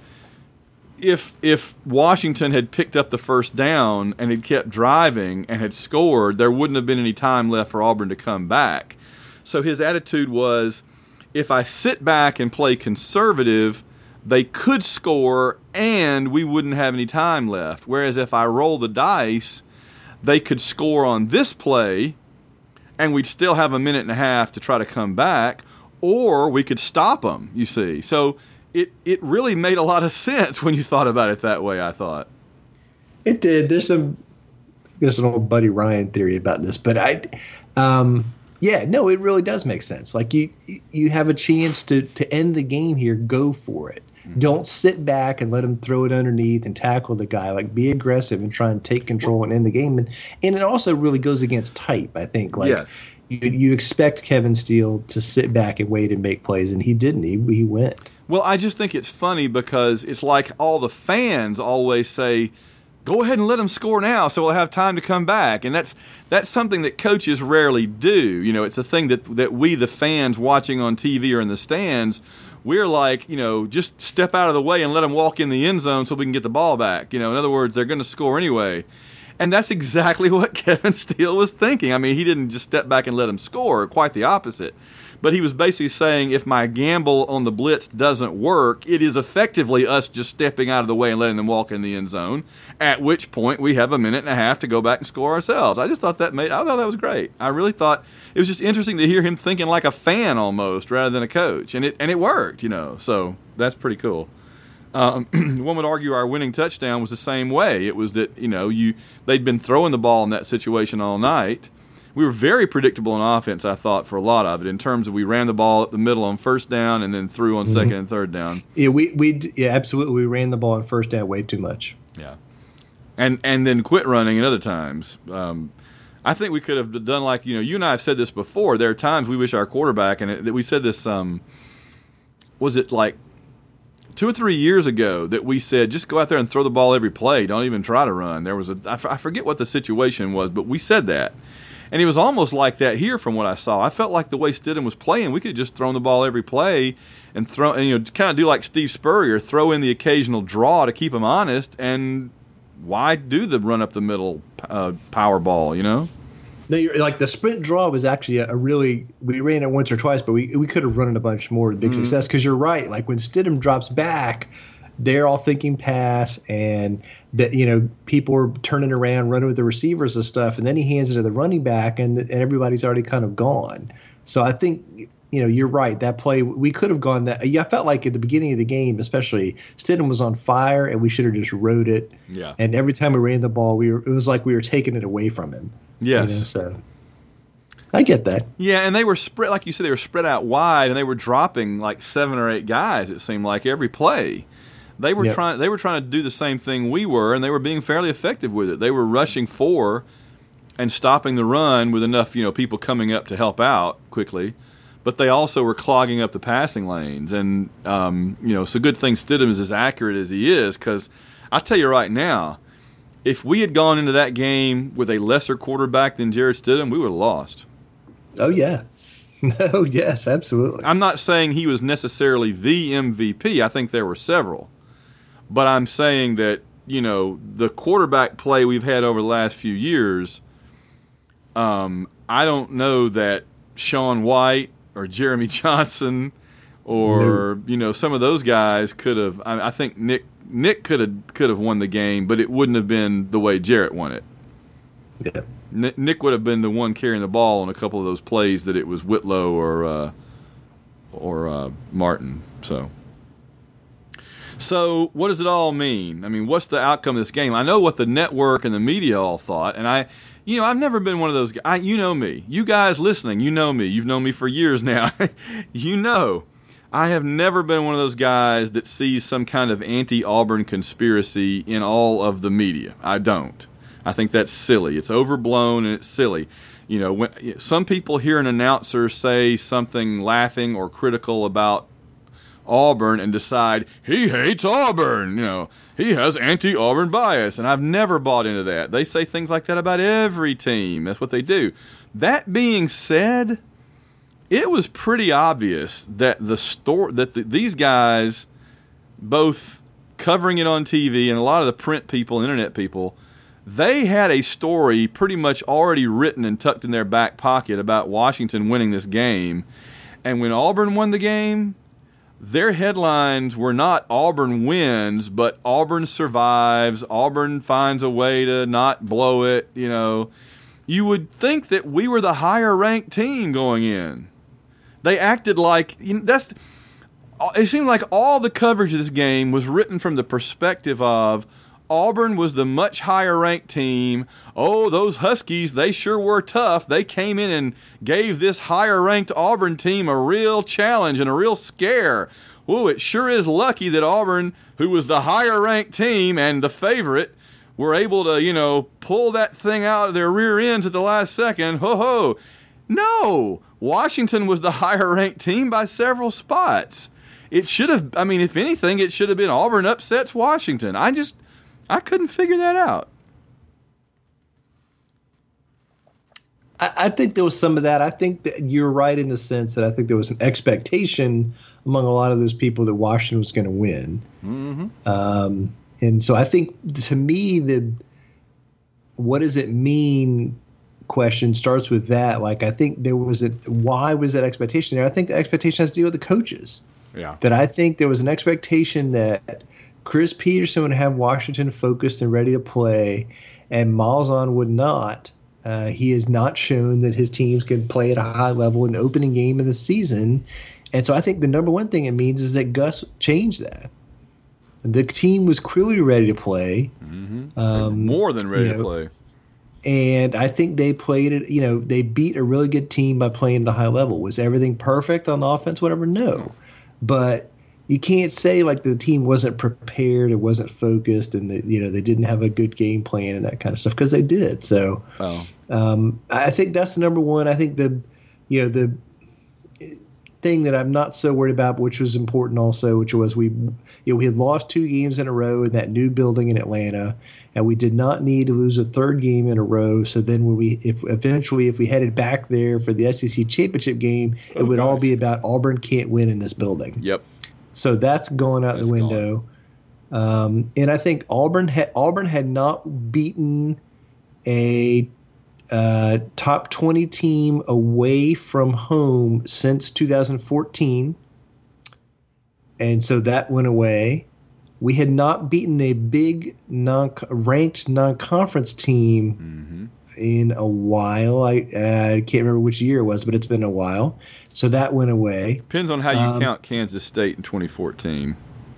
if if Washington had picked up the first down and had kept driving and had scored, there wouldn't have been any time left for Auburn to come back. So his attitude was, if I sit back and play conservative, they could score and we wouldn't have any time left. Whereas if I roll the dice, they could score on this play and we'd still have a minute and a half to try to come back, or we could stop them, you see. So it, it really made a lot of sense when you thought about it that way, I thought. It did. There's some there's an old Buddy Ryan theory about this, but I, um, yeah, no, it really does make sense. Like you you have a chance to to end the game here, go for it. Mm-hmm. Don't sit back and let him throw it underneath and tackle the guy. Like be aggressive and try and take control and end the game. And and it also really goes against type, I think. Like yes. you you expect Kevin Steele to sit back and wait and make plays, and he didn't. He he went. Well, I just think it's funny because it's like all the fans always say, go ahead and let them score now so we'll have time to come back. And that's that's something that coaches rarely do. You know, it's a thing that, that we, the fans watching on T V or in the stands, we're like, you know, just step out of the way and let them walk in the end zone so we can get the ball back. You know, in other words, they're going to score anyway. And that's exactly what Kevin Steele was thinking. I mean, he didn't just step back and let them score, quite the opposite. But he was basically saying if my gamble on the blitz doesn't work, it is effectively us just stepping out of the way and letting them walk in the end zone, at which point we have a minute and a half to go back and score ourselves. I just thought that made I thought that was great. I really thought it was just interesting to hear him thinking like a fan almost rather than a coach. And it and it worked, you know. So that's pretty cool. Um, one would argue our winning touchdown was the same way. It was that, you know, you they'd been throwing the ball in that situation all night. We were very predictable on offense, I thought, for a lot of it, in terms of we ran the ball up the middle on first down and then threw on mm-hmm. second and third down. Yeah, we we yeah, absolutely. We ran the ball on first down way too much. Yeah, and and then quit running at other times. Um, I think we could have done like, you know, you and I have said this before. There are times we wish our quarterback, and it, we said this, um, was it like two or three years ago that we said, just go out there and throw the ball every play. Don't even try to run. There was a, I forget what the situation was, but we said that. And it was almost like that here from what I saw. I felt like the way Stidham was playing, we could have just thrown the ball every play and throw, and, you know, kind of do like Steve Spurrier, throw in the occasional draw to keep him honest, and why do the run up the middle uh, power ball, you know? No, you're, like the sprint draw was actually a, a really – we ran it once or twice, but we we could have run it a bunch more with big mm-hmm. success because you're right. Like when Stidham drops back – they're all thinking pass, and that, you know, people are turning around, running with the receivers and stuff, and then he hands it to the running back, and and everybody's already kind of gone. So I think, you know, you're right. That play, we could have gone that. Yeah, I felt like at the beginning of the game, especially, Stidham was on fire, and we should have just rode it. Yeah. And every time we ran the ball, we were it was like we were taking it away from him. Yes. You know, so I get that. Yeah, and they were spread, like you said, they were spread out wide, and they were dropping like seven or eight guys. It seemed like every play. They were yep. trying. They were trying to do the same thing we were, and they were being fairly effective with it. They were rushing four and stopping the run with enough, you know, people coming up to help out quickly. But they also were clogging up the passing lanes, and um, you know, it's a good thing Stidham is as accurate as he is. Because I'll tell you right now, if we had gone into that game with a lesser quarterback than Jarrett Stidham, we would have lost. Oh yeah. No. Yes. Absolutely. I'm not saying he was necessarily the M V P. I think there were several. But I'm saying that, you know, the quarterback play we've had over the last few years, um, I don't know that Sean White or Jeremy Johnson or, no. you know, some of those guys could have. I, I think Nick Nick could have could have won the game, but it wouldn't have been the way Jarrett won it. Yeah. Nick, Nick would have been the one carrying the ball on a couple of those plays that it was Whitlow or uh, or uh, Martin. So. So what does it all mean? I mean, what's the outcome of this game? I know what the network and the media all thought, and I, you know, I've never been one of those guys. I, you know me. You guys listening, you know me. You've known me for years now. You know, I have never been one of those guys that sees some kind of anti-Auburn conspiracy in all of the media. I don't. I think that's silly. It's overblown and it's silly. You know, when some people hear an announcer say something laughing or critical about Auburn and decide he hates Auburn, you know, he has anti-Auburn bias, and I've never bought into that. They say things like that about every team. That's what they do. That being said, it was pretty obvious that the store that the, these guys, both covering it on T V and a lot of the print people, internet people, they had a story pretty much already written and tucked in their back pocket about Washington winning this game. And when Auburn won the game, their headlines were not Auburn wins, but Auburn survives, Auburn finds a way to not blow it, you know. you would think that we were the higher-ranked team going in. They acted like you know, that's. It seemed like all the coverage of this game was written from the perspective of Auburn was the much higher-ranked team. Oh, those Huskies, they sure were tough. They came in and gave this higher-ranked Auburn team a real challenge and a real scare. Whoa, it sure is lucky that Auburn, who was the higher-ranked team and the favorite, were able to, you know, pull that thing out of their rear ends at the last second. Ho-ho. No, Washington was the higher-ranked team by several spots. It should have, I mean, if anything, it should have been Auburn upsets Washington. I just, I couldn't figure that out. I, I think there was some of that. I think that you're right in the sense that I think there was an expectation among a lot of those people that Washington was going to win. Mm-hmm. Um, and so I think, to me, the what does it mean question starts with that. Like, I think there was a, why was that expectation there? I think the expectation has to do with the coaches. Yeah. That I think there was an expectation that Chris Petersen would have Washington focused and ready to play, and Malzahn would not. Uh, he has not shown that his teams can play at a high level in the opening game of the season. And so I think the number one thing it means is that Gus changed that. The team was clearly ready to play. Mm-hmm. Um, More than ready you know, to play. And I think they played it, you know, they beat a really good team by playing at a high level. Was everything perfect on the offense? Whatever, no. But you can't say like the team wasn't prepared, it wasn't focused, and the, you know they didn't have a good game plan and that kind of stuff, because they did. So oh. um, I think that's the number one. I think the you know the thing that I'm not so worried about, which was important also, which was we you know we had lost two games in a row in that new building in Atlanta, and we did not need to lose a third game in a row. So then when we if eventually if we headed back there for the S E C championship game, it oh, would gosh. all be about Auburn can't win in this building. Yep. So that's going out That's the window. Um, and I think Auburn had Auburn had not beaten a uh, top twenty team away from home since two thousand fourteen. And so that went away. We had not beaten a big non ranked non-conference team mm-hmm. in a while. I, uh, I can't remember which year it was, but it's been a while. So that went away. Depends on how you um, count Kansas State in twenty fourteen.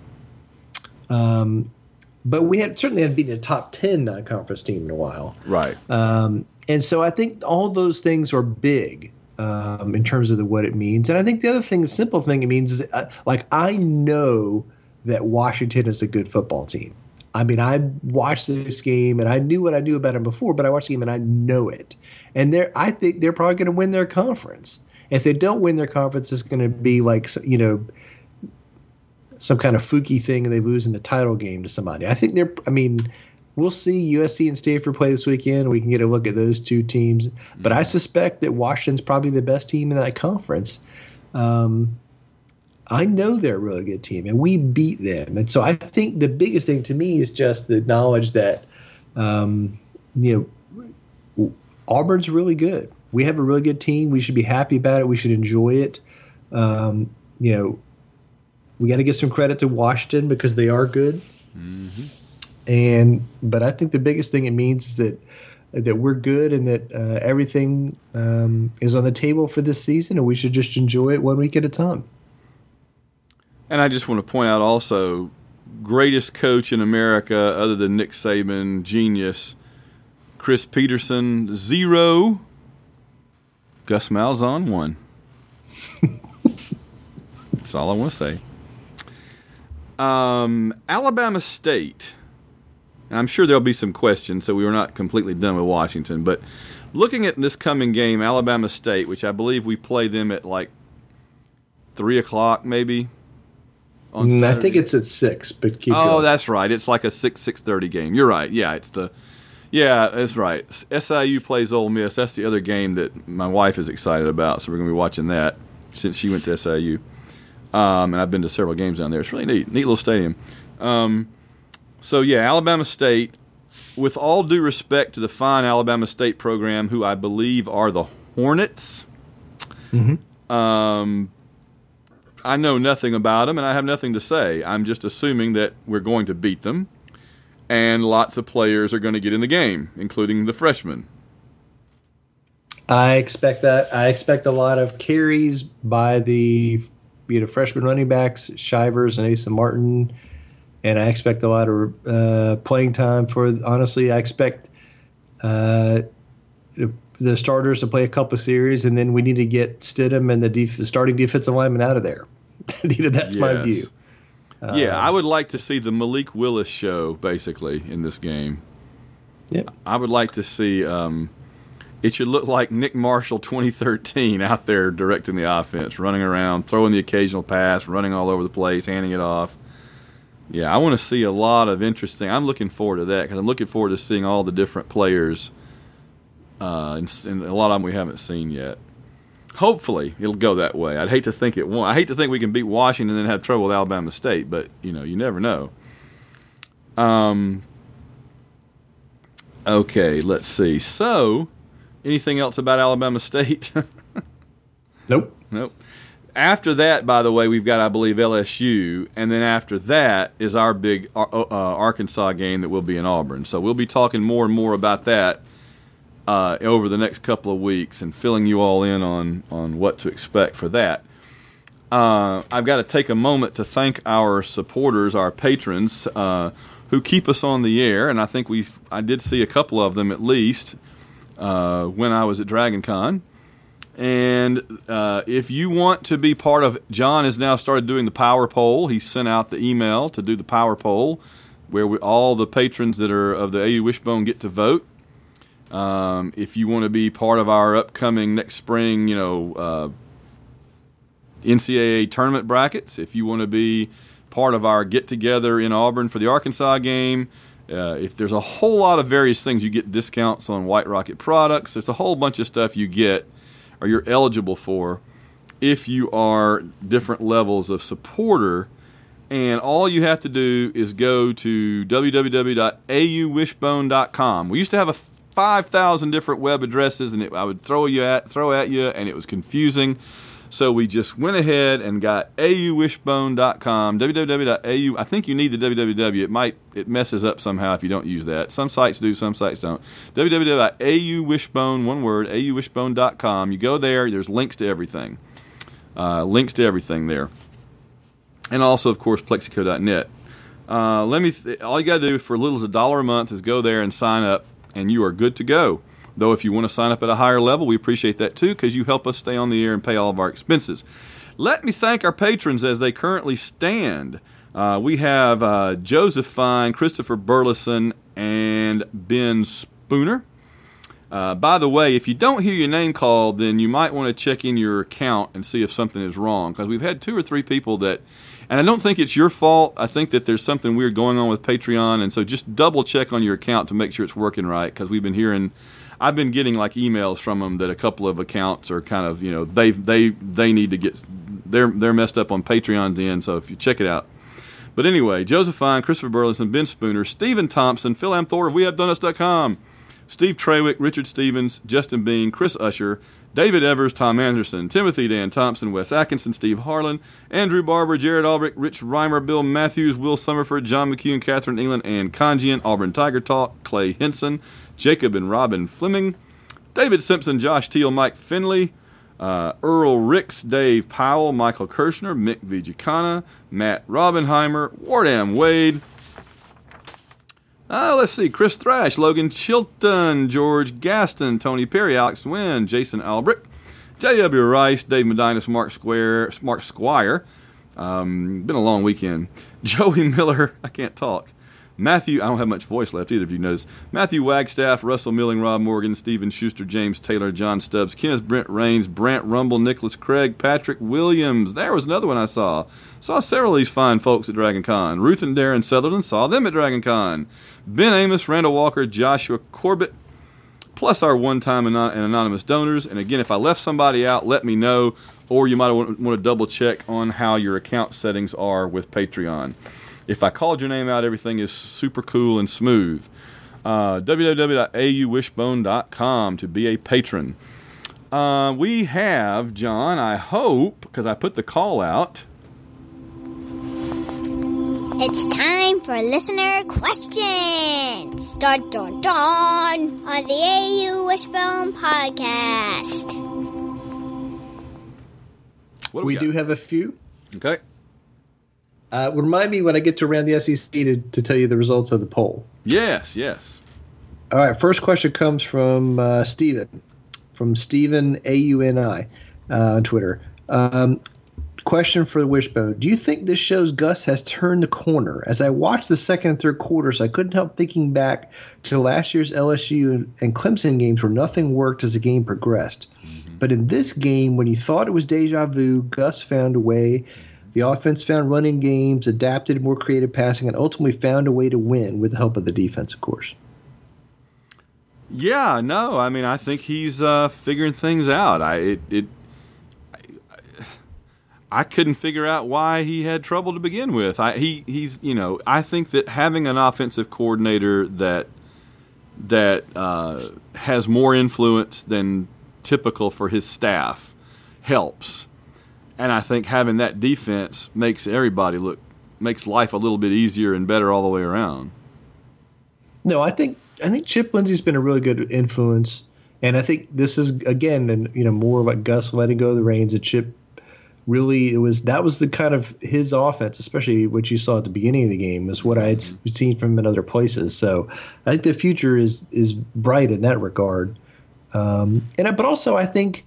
Um, but we had certainly had beaten a top ten non-conference team in a while. Right. Um, and so I think all those things are big um, in terms of the, what it means. And I think the other thing, the simple thing it means is, uh, like, I know that Washington is a good football team. I mean, I watched this game, and I knew what I knew about them before, but I watched the game, and I know it. And they're, I think they're probably going to win their conference. If they don't win their conference, it's going to be like, you know, some kind of fluky thing, and they lose in the title game to somebody. I think they're – I mean, we'll see U S C and Stanford play this weekend. We can get a look at those two teams. But I suspect that Washington's probably the best team in that conference. Um, I know they're a really good team, and we beat them. And so I think the biggest thing to me is just the knowledge that, um, you know, Auburn's really good. We have a really good team. We should be happy about it. We should enjoy it. Um, you know, we got to give some credit to Washington because they are good. Mm-hmm. And but I think the biggest thing it means is that that we're good and that uh, everything um, is on the table for this season, and we should just enjoy it one week at a time. And I just want to point out also, greatest coach in America other than Nick Saban, genius, Chris Petersen, zero. Gus Malzahn, one. That's all I want to say. Um, Alabama State. And I'm sure there'll be some questions, so we were not completely done with Washington. But looking at this coming game, Alabama State, which I believe we play them at like three o'clock maybe. On Mm, I Saturday. think it's at six, but keep Oh, going. that's right. It's like a six six thirty game. You're right. Yeah, it's the. Yeah, that's right. S I U plays Ole Miss. That's the other game that my wife is excited about. So we're going to be watching that since she went to S I U. Um, and I've been to several games down there. It's really neat. Neat little stadium. Um, so, yeah, Alabama State, with all due respect to the fine Alabama State program, who I believe are the Hornets, Mm-hmm. um, I know nothing about them, and I have nothing to say. I'm just assuming that we're going to beat them. And lots of players are going to get in the game, including the freshmen. I expect that. I expect a lot of carries by the you know freshman running backs, Shivers and Asa Martin, and I expect a lot of uh, playing time for. Honestly, I expect uh, the starters to play a couple of series, and then we need to get Stidham and the def- starting defensive lineman out of there. That's yes. my view. Yeah, uh, I would like to see the Malik Willis show basically in this game. Yeah, I would like to see. Um, It should look like Nick Marshall twenty thirteen out there directing the offense, running around, throwing the occasional pass, running all over the place, handing it off. Yeah, I want to see a lot of interesting. I'm looking forward to that because I'm looking forward to seeing all the different players, uh, and, and a lot of them we haven't seen yet. Hopefully, it'll go that way. I'd hate to think it won't. I hate to think we can beat Washington and have trouble with Alabama State, but you know, you never know. Um. Okay, let's see. So. Anything else about Alabama State? Nope. Nope. After that, by the way, we've got, I believe, L S U, and then after that is our big uh, uh, Arkansas game that will be in Auburn. So we'll be talking more and more about that uh, over the next couple of weeks and filling you all in on, on what to expect for that. Uh, I've got to take a moment to thank our supporters, our patrons, uh, who keep us on the air, and I think we I did see a couple of them at least. Uh, when I was at Dragon Con. And uh, if you want to be part of, John has now started doing the power poll. He sent out the email to do the power poll where we, all the patrons that are of the A U Wishbone get to vote. Um, if you want to be part of our upcoming next spring, you know, uh, N C double A tournament brackets, if you want to be part of our get-together in Auburn for the Arkansas game, Uh, if there's a whole lot of various things, you get discounts on White Rocket products. There's a whole bunch of stuff you get or you're eligible for if you are different levels of supporter. And all you have to do is go to w w w dot a u wishbone dot com. We used to have a five thousand different web addresses, and it, I would throw you at throw at you, and it was confusing. So we just went ahead and got a u wishbone dot com, w w w dot a u. I think you need the www. It might it messes up somehow if you don't use that. Some sites do, some sites don't. w w w dot a u wishbone, one word, a u wishbone dot com. You go there. There's links to everything. Uh, links to everything there. And also, of course, plexico dot net. Uh, let me. Th- all you got to do for as little as a dollar a month is go there and sign up, and you are good to go. Though if you want to sign up at a higher level, we appreciate that too because you help us stay on the air and pay all of our expenses. Let me thank our patrons as they currently stand. Uh, we have uh, Joseph Fine, Christopher Burleson, and Ben Spooner. Uh, by the way, if you don't hear your name called, then you might want to check in your account and see if something is wrong because we've had two or three people that, and I don't think it's your fault. I think that there's something weird going on with Patreon, and so just double check on your account to make sure it's working right because we've been hearing I've been getting like emails from them that a couple of accounts are kind of, you know, they they they need to get they're they're messed up on Patreon's end. So if you check it out. But anyway, Joseph Fine, Christopher Burleson, Ben Spooner, Stephen Thompson, Phil Amthor of we have done us dot com, Steve Trawick, Richard Stevens, Justin Bean, Chris Usher, David Evers, Tom Anderson, Timothy Dan Thompson, Wes Atkinson, Steve Harlan, Andrew Barber, Jared Albrecht, Rich Reimer, Bill Matthews, Will Summerford, John McHugh, Catherine England, Ann Congian, Auburn Tiger Talk, Clay Henson, Jacob and Robin Fleming, David Simpson, Josh Teal, Mike Finley, uh, Earl Ricks, Dave Powell, Michael Kirshner, Mick Vijicana, Matt Robbenheimer, Wardam Wade, uh, let's see, Chris Thrash, Logan Chilton, George Gaston, Tony Perry, Alex Wynn, Jason Albrecht, J W Rice, Dave Medinas, Mark Square, Mark Squire, um, been a long weekend, Joey Miller, I can't talk, Matthew, I don't have much voice left either, if you notice. Matthew Wagstaff, Russell Milling, Rob Morgan, Stephen Schuster, James Taylor, John Stubbs, Kenneth Brent Raines, Brant Rumble, Nicholas Craig, Patrick Williams. There was another one I saw. Saw several of these fine folks at Dragon Con. Ruth and Darren Sutherland, saw them at Dragon Con. Ben Amos, Randall Walker, Joshua Corbett, plus our one-time and anonymous donors. And again, if I left somebody out, let me know, or you might want to double check on how your account settings are with Patreon. If I called your name out, everything is super cool and smooth. Uh, w w w dot a u wishbone dot com to be a patron. Uh, we have, John, I hope, because I put the call out. It's time for listener questions. Dun dun dun on the A U Wishbone podcast. What do we we do got? have a few. Okay. Uh, remind me when I get to around the S E C to, to tell you the results of the poll. Yes, yes. All right, first question comes from uh, Steven, from Steven A U N I uh, on Twitter. Um, question for the Wishbone. Do you think this shows Gus has turned the corner? As I watched the second and third quarters, I couldn't help thinking back to last year's L S U and, and Clemson games where nothing worked as the game progressed. Mm-hmm. But in this game, when you thought it was deja vu, Gus found a way. The offense found running games, adapted more creative passing, and ultimately found a way to win with the help of the defense, of course. Yeah, no, I mean, I think he's uh, figuring things out. I it, it I, I couldn't figure out why he had trouble to begin with. I he he's you know I think that having an offensive coordinator that that uh, has more influence than typical for his staff helps. And I think having that defense makes everybody look, makes life a little bit easier and better all the way around. No, I think I think Chip Lindsey's been a really good influence, and I think this is again, and you know, more about Gus letting go of the reins. And Chip really, it was that was the kind of his offense, especially what you saw at the beginning of the game, is what I had seen from him in other places. So I think the future is is bright in that regard. Um, and I, but also I think.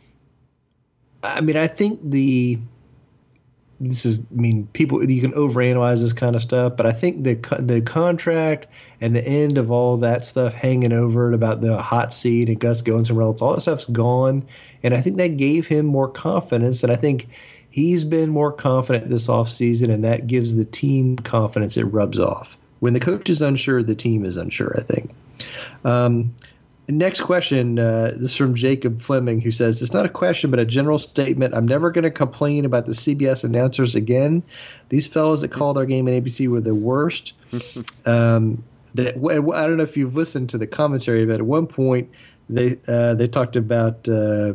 I mean, I think the this is. I mean, people you can overanalyze this kind of stuff, but I think the the contract and the end of all that stuff hanging over it about the hot seat and Gus going somewhere else, all that stuff's gone, and I think that gave him more confidence. And I think he's been more confident this offseason, and that gives the team confidence. It rubs off when the coach is unsure, the team is unsure. I think. Um, Next question, uh, this is from Jacob Fleming, who says, it's not a question, but a general statement. I'm never going to complain about the C B S announcers again. These fellows that called our game on A B C were the worst. um, that, I don't know if you've listened to the commentary, but at one point they uh, they talked about uh,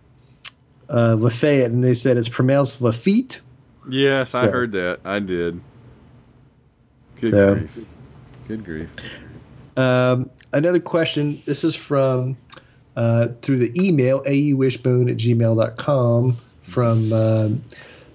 uh, Lafayette, and they said it's pronounced Lafitte. Yes, so, I heard that. I did. Good so, grief. Good grief. Um, another question. This is from uh, through the email auwishbone at gmail dot com from um,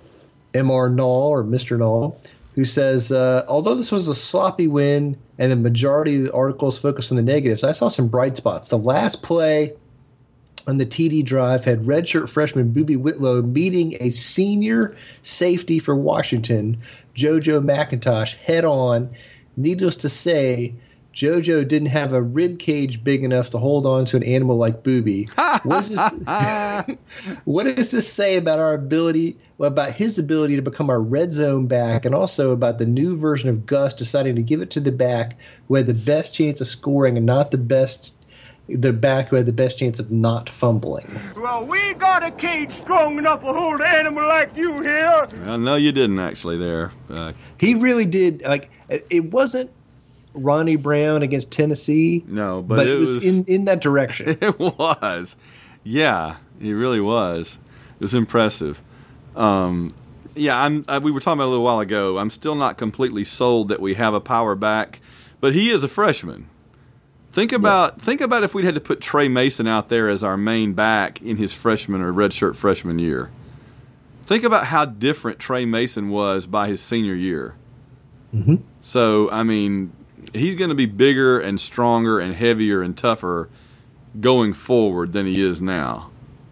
M R Knoll or Mister Knoll, who says, uh, although this was a sloppy win and the majority of the articles focused on the negatives, I saw some bright spots. The last play on the T D drive had redshirt freshman Boobie Whitlow meeting a senior safety for Washington, JoJo McIntosh, head on. Needless to say, JoJo didn't have a rib cage big enough to hold on to an animal like Boobie. What does this, what does this say about our ability, well, about his ability to become our red zone back, and also about the new version of Gus deciding to give it to the back who had the best chance of scoring and not the best, the back who had the best chance of not fumbling? Well, we got a cage strong enough to hold an animal like you here. Well, no, you didn't actually there. Uh, he really did. Like, it wasn't Ronnie Brown against Tennessee. No, but, but it, it was, was in, in that direction. It was. Yeah, he really was. It was impressive. Um, yeah, I'm, I, we were talking about it a little while ago. I'm still not completely sold that we have a power back, but he is a freshman. Think about yeah. think about if we'd had to put Trey Mason out there as our main back in his freshman or redshirt freshman year. Think about how different Trey Mason was by his senior year. Mm-hmm. So, I mean, he's going to be bigger and stronger and heavier and tougher going forward than he is now.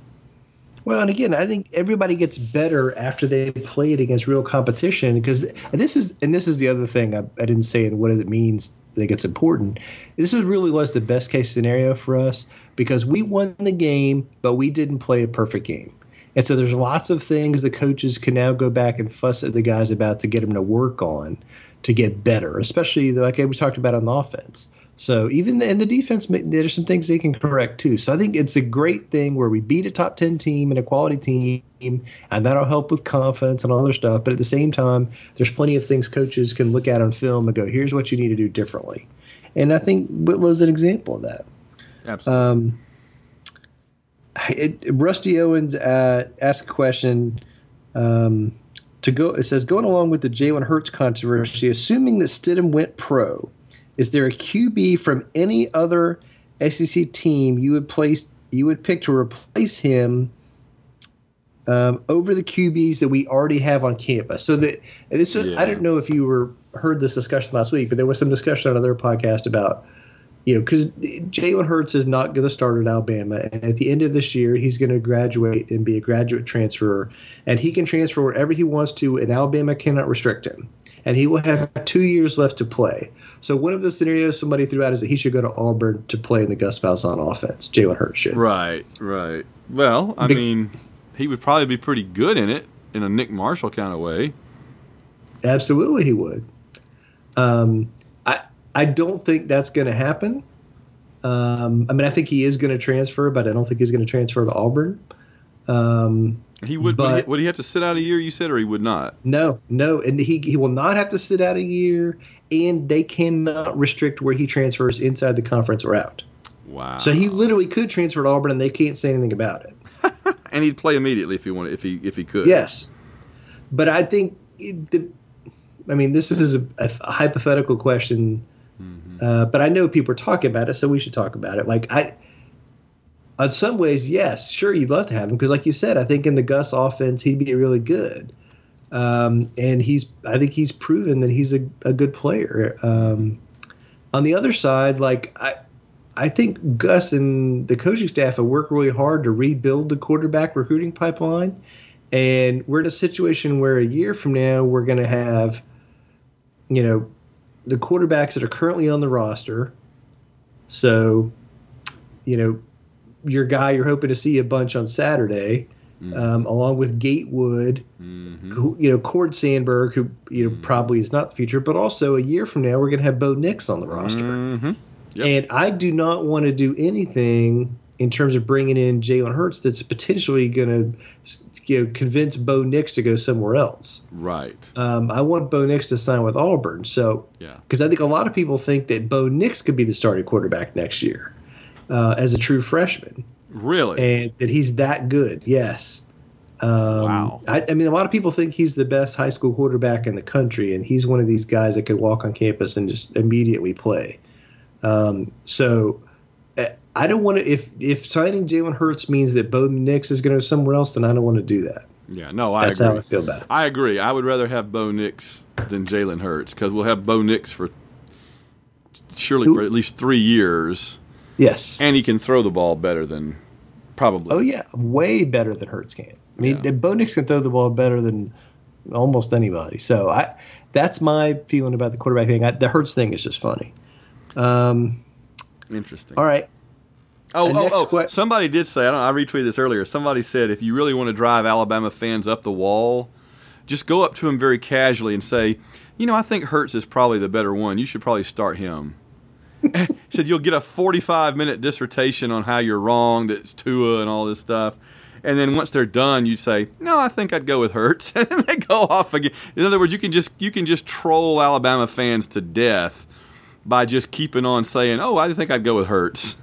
Well, and again, I think everybody gets better after they played against real competition, because this is, and this is the other thing I, I didn't say, and what it means. I think it's important. This was really was the best case scenario for us, because we won the game, but we didn't play a perfect game. And so there's lots of things the coaches can now go back and fuss at the guys about to get them to work on to get better, especially like we talked about on the offense. So even the, in the defense, there's some things they can correct too. So I think it's a great thing where we beat a top ten team and a quality team, and that'll help with confidence and all other stuff. But at the same time, there's plenty of things coaches can look at on film and go, here's what you need to do differently. And I think Whitlow was an example of that. Absolutely. Um, it, Rusty Owens uh, asked a question. Um, to go, it says, going along with the Jalen Hurts controversy, assuming that Stidham went pro, is there a Q B from any other S E C team you would place you would pick to replace him um, over the Q Bs that we already have on campus? So that and this is, Yeah. I don't know if you were heard this discussion last week, but there was some discussion on another podcast about, you know, because Jalen Hurts is not going to start at Alabama, and at the end of this year, he's going to graduate and be a graduate transfer, and he can transfer wherever he wants to, and Alabama cannot restrict him, and he will have two years left to play. So one of the scenarios somebody threw out is that he should go to Auburn to play in the Gus Malzahn offense. Jalen Hurts should. Right, right. Well, I Be- mean, he would probably be pretty good in it in a Nick Marshall kind of way. Absolutely, he would. Um, I I don't think that's going to happen. Um, I mean, I think he is going to transfer, but I don't think he's going to transfer to Auburn. Um, He would, but, would, he, would he have to sit out a year, you said, or he would not? No, no, and he he will not have to sit out a year, and they cannot restrict where he transfers inside the conference or out. Wow. So he literally could transfer to Auburn, and they can't say anything about it. And he'd play immediately if he wanted, if he if he could. Yes, but I think it, the, I mean, this is a, a hypothetical question, mm-hmm. uh, but I know people are talking about it, so we should talk about it. Like I, in some ways, yes, sure, you'd love to have him because, like you said, I think in the Gus offense, he'd be really good, um, and he's, I think he's proven that he's a, a good player. Um, on the other side, like I. I think Gus and the coaching staff have worked really hard to rebuild the quarterback recruiting pipeline. And we're in a situation where a year from now, we're going to have, you know, the quarterbacks that are currently on the roster. So, you know, your guy you're hoping to see a bunch on Saturday, mm-hmm. um, along with Gatewood, mm-hmm. who, you know, Cord Sandberg, who, you know, mm-hmm. probably is not the future. But also a year from now, we're going to have Bo Nix on the roster. Mm-hmm. Yep. And I do not want to do anything in terms of bringing in Jalen Hurts that's potentially going to, you know, convince Bo Nix to go somewhere else. Right. Um, I want Bo Nix to sign with Auburn. So, yeah, because I think a lot of people think that Bo Nix could be the starting quarterback next year uh, as a true freshman. Really? And that he's that good. Yes. Um, wow. I, I mean, a lot of people think he's the best high school quarterback in the country, and he's one of these guys that could walk on campus and just immediately play. Um, so I don't want to, if, if signing Jalen Hurts means that Bo Nix is going to go somewhere else, then I don't want to do that. Yeah, no, I That's agree. how I feel about it. I agree. I would rather have Bo Nix than Jalen Hurts because we'll have Bo Nix for surely Who? for at least three years. Yes. And he can throw the ball better than probably. Oh, yeah. Way better than Hurts can. I mean, Yeah. Bo Nix can throw the ball better than almost anybody. So I, that's my feeling about the quarterback thing. I, the Hurts thing is just funny. Um, Interesting. All right. Oh, And oh, next oh. que- Somebody did say, I don't know, I retweeted this earlier. Somebody said, if you really want to drive Alabama fans up the wall, just go up to him very casually and say, you know, I think Hurts is probably the better one. You should probably start him. He said, you'll get a forty-five minute dissertation on how you're wrong, that it's Tua and all this stuff. And then once they're done, you say, no, I think I'd go with Hurts. And then they go off again. In other words, you can just you can just troll Alabama fans to death by just keeping on saying, oh, I think I'd go with Hurts.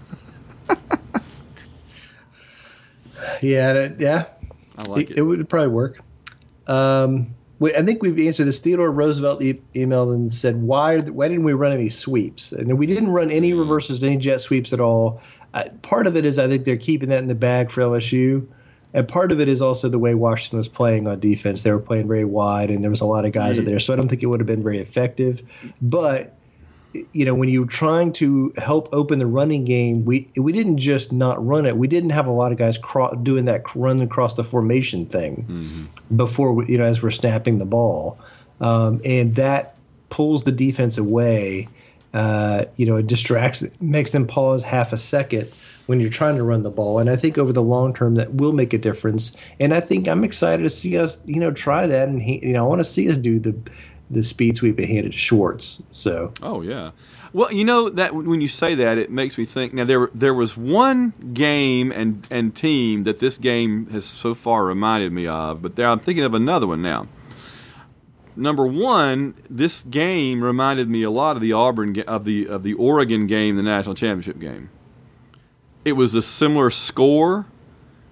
Yeah, that- yeah. I like it, it. it would probably work. Um, we, I think we've answered this. Theodore Roosevelt e- emailed and said, why, why didn't we run any sweeps? And we didn't run any reverses, any jet sweeps at all. Uh, part of it is I think they're keeping that in the bag for L S U. And part of it is also the way Washington was playing on defense. They were playing very wide, and there was a lot of guys Yeah. out there. So I don't think it would have been very effective. But you know, when you're trying to help open the running game, we we didn't just not run it. We didn't have a lot of guys cro- doing that run across the formation thing mm-hmm. before, we, you know, as we're snapping the ball. Um, and that pulls the defense away. Uh, you know, it distracts, makes them pause half a second when you're trying to run the ball. And I think over the long term that will make a difference. And I think I'm excited to see us, you know, try that. And, he, you know, I want to see us do the the speed sweep we handed to Schwartz. So. Oh yeah, well, you know that when you say that, it makes me think. Now there there was one game and and team that this game has so far reminded me of, but there I'm thinking of another one now. Number one, this game reminded me a lot of the Auburn of the of the Oregon game, the national championship game. It was a similar score,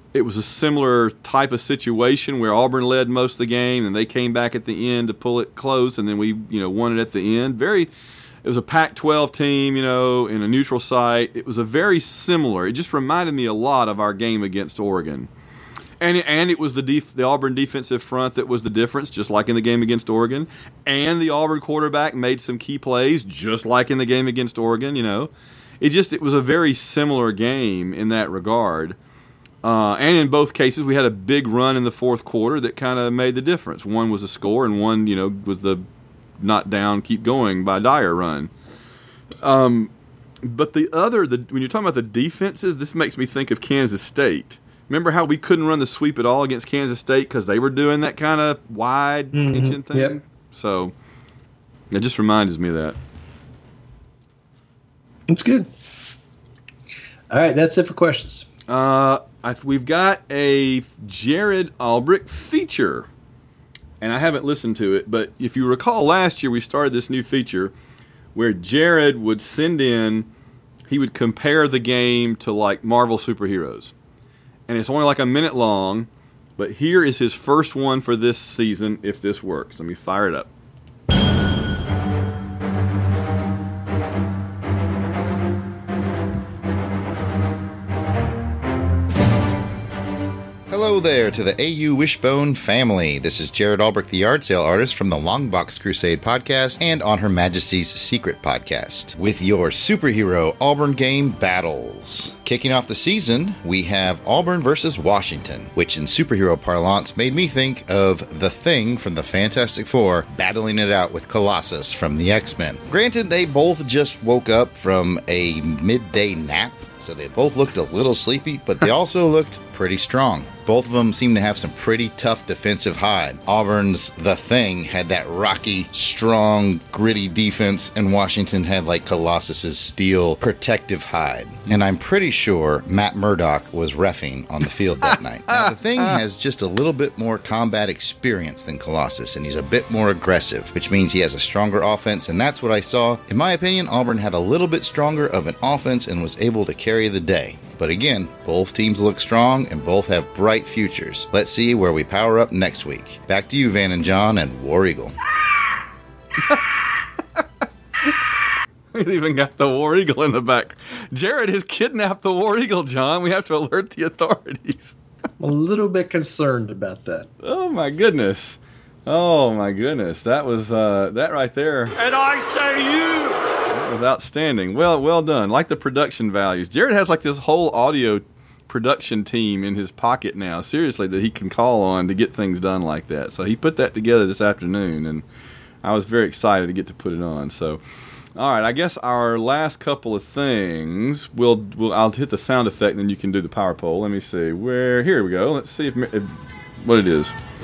it was a similar type of situation where Auburn led most of the game, and they came back at the end to pull it close, and then we, you know, won it at the end. Very, it was a Pac twelve team, you know, in a neutral site. It was a very similar. It just reminded me a lot of our game against Oregon, and and it was the def, the Auburn defensive front that was the difference, just like in the game against Oregon, and the Auburn quarterback made some key plays, just like in the game against Oregon. You know, it just it was a very similar game in that regard. Uh, and in both cases, we had a big run in the fourth quarter that kind of made the difference. One was a score, and one, you know, was the not down, keep going by Dyer run. Um, but the other, the, when you're talking about the defenses, this makes me think of Kansas State. Remember how we couldn't run the sweep at all against Kansas State because they were doing that kind of wide mm-hmm. pinching thing? Yep. So it just reminds me of that. It's good. All right, that's it for questions. Uh, I, we've got a Jared Albrick feature, and I haven't listened to it, but if you recall last year we started this new feature where Jared would send in, he would compare the game to like Marvel superheroes, and it's only like a minute long, but here is his first one for this season if this works. Let me fire it up. Hello there to the A U Wishbone family. This is Jared Albrick, the yard sale artist from the Longbox Crusade podcast and On Her Majesty's Secret podcast, with your superhero Auburn game battles. Kicking off the season, we have Auburn versus Washington, which in superhero parlance made me think of The Thing from the Fantastic Four battling it out with Colossus from the X-Men. Granted, they both just woke up from a midday nap, so they both looked a little sleepy, but they also looked pretty strong. Both of them seem to have some pretty tough defensive hide. Auburn's The Thing had that rocky, strong, gritty defense, and Washington had like Colossus's steel, protective hide. And I'm pretty sure Matt Murdock was reffing on the field that night. Now, The Thing has just a little bit more combat experience than Colossus, and he's a bit more aggressive, which means he has a stronger offense, and that's what I saw. In my opinion, Auburn had a little bit stronger of an offense and was able to carry the day. But again, both teams look strong and both have bright futures. Let's see where we power up next week. Back to you, Van and John and War Eagle. We even got the War Eagle in the back. Jared has kidnapped the War Eagle, John. We have to alert the authorities. I'm a little bit concerned about that. Oh, my goodness. Oh, my goodness. That was, uh, that right there. And I say you! That was outstanding. Well, well done. Like the production values. Jared has like this whole audio production team in his pocket now, seriously, that he can call on to get things done like that. So he put that together this afternoon, and I was very excited to get to put it on. So, all right, I guess our last couple of things, we'll, we'll I'll hit the sound effect, and then you can do the power poll. Let me see. Where? Here we go. Let's see if, if what it is.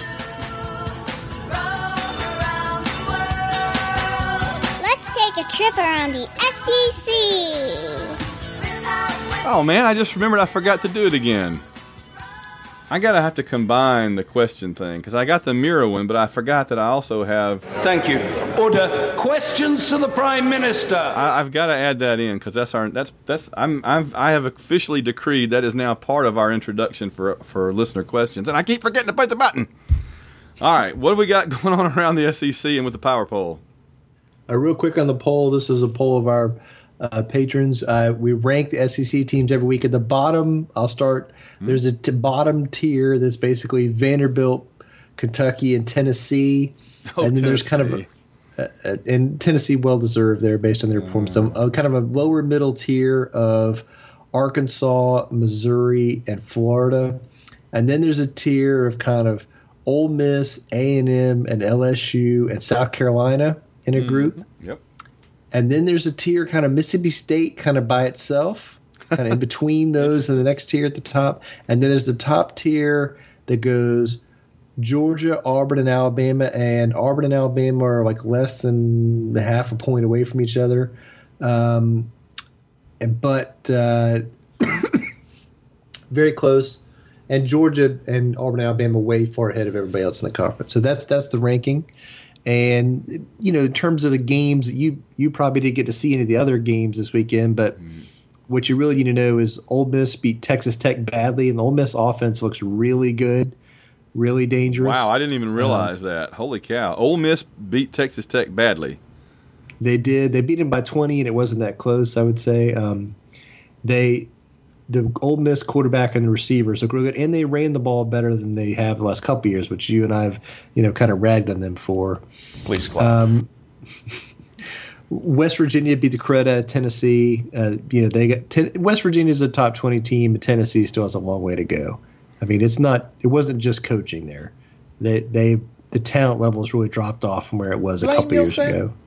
A trip around the S E C. Oh man, I just remembered I forgot to do it again. I gotta have to combine the question thing because I got the mirror one, but I forgot that I also have. Thank you. Order. Questions to the Prime Minister. I, I've got to add that in because that's our that's that's I'm I'm I have officially decreed that is now part of our introduction for for listener questions, and I keep forgetting to push the button. All right, what have we got going on around the S E C and with the power poll? Uh, real quick on the poll, this is a poll of our uh, patrons. Uh, we rank the S E C teams every week. At the bottom, I'll start. Mm-hmm. There's a t- bottom tier that's basically Vanderbilt, Kentucky, and Tennessee. Oh, and then Tennessee. there's kind of a, uh, uh, and Tennessee well-deserved there based on their mm. performance. So, uh, kind of a lower middle tier of Arkansas, Missouri, and Florida. And then there's a tier of kind of Ole Miss, A and M, and L S U, and South Carolina in a group. Mm-hmm. Yep. And then there's a tier kind of Mississippi State kind of by itself, kind of in between those and the next tier at the top. And then there's the top tier that goes Georgia, Auburn, and Alabama. And Auburn and Alabama are like less than half a point away from each other. Um, and, but uh, very close. And Georgia and Auburn and Alabama way far ahead of everybody else in the conference. So that's that's the ranking. And, you know, in terms of the games, you you probably didn't get to see any of the other games this weekend, but what you really need to know is Ole Miss beat Texas Tech badly, and the Ole Miss offense looks really good, really dangerous. Wow, I didn't even realize um, that. Holy cow. Ole Miss beat Texas Tech badly. They did. They beat him by twenty, and it wasn't that close, I would say. Um, they, the Ole Miss quarterback and the receivers look really good, and they ran the ball better than they have the last couple of years, which you and I have, you know, kind of ragged on them for. Please clap. Um, West Virginia beat the crud out of Tennessee. Uh, you know, they got ten, West Virginia's a top twenty team, and Tennessee still has a long way to go. I mean, it's not. It wasn't just coaching there. They, they, the talent level has really dropped off from where it was a Blame couple years yourself. ago.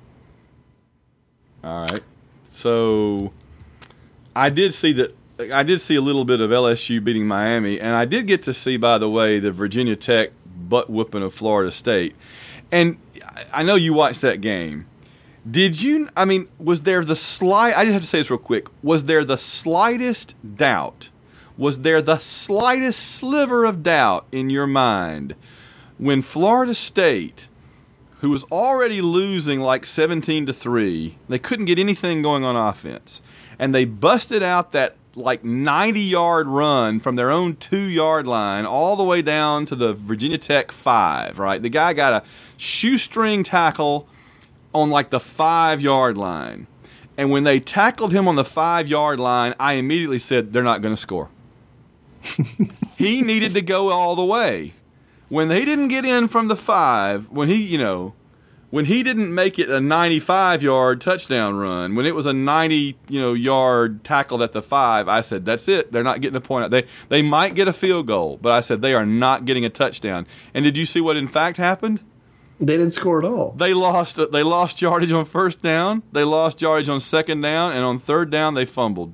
All right. So I did see that. I did see a little bit of L S U beating Miami, and I did get to see, by the way, the Virginia Tech butt whooping of Florida State. And I know you watched that game. Did you, I mean, was there the slight, I just have to say this real quick, was there the slightest doubt, was there the slightest sliver of doubt in your mind when Florida State, who was already losing like seventeen to three, they couldn't get anything going on offense, and they busted out that like ninety-yard run from their own two-yard line all the way down to the Virginia Tech five, right? The guy got a shoestring tackle on like the five-yard line. And when they tackled him on the five-yard line, I immediately said, they're not going to score. He needed to go all the way. When they didn't get in from the five, when he, you know, when he didn't make it a ninety-five-yard touchdown run, when it was a ninety, you know, yard tackle at the five, I said, that's it. They're not getting a point out. They they might get a field goal, but I said they are not getting a touchdown. And did you see what in fact happened? They didn't score at all. They lost. They lost yardage on first down. They lost yardage on second down, and on third down they fumbled.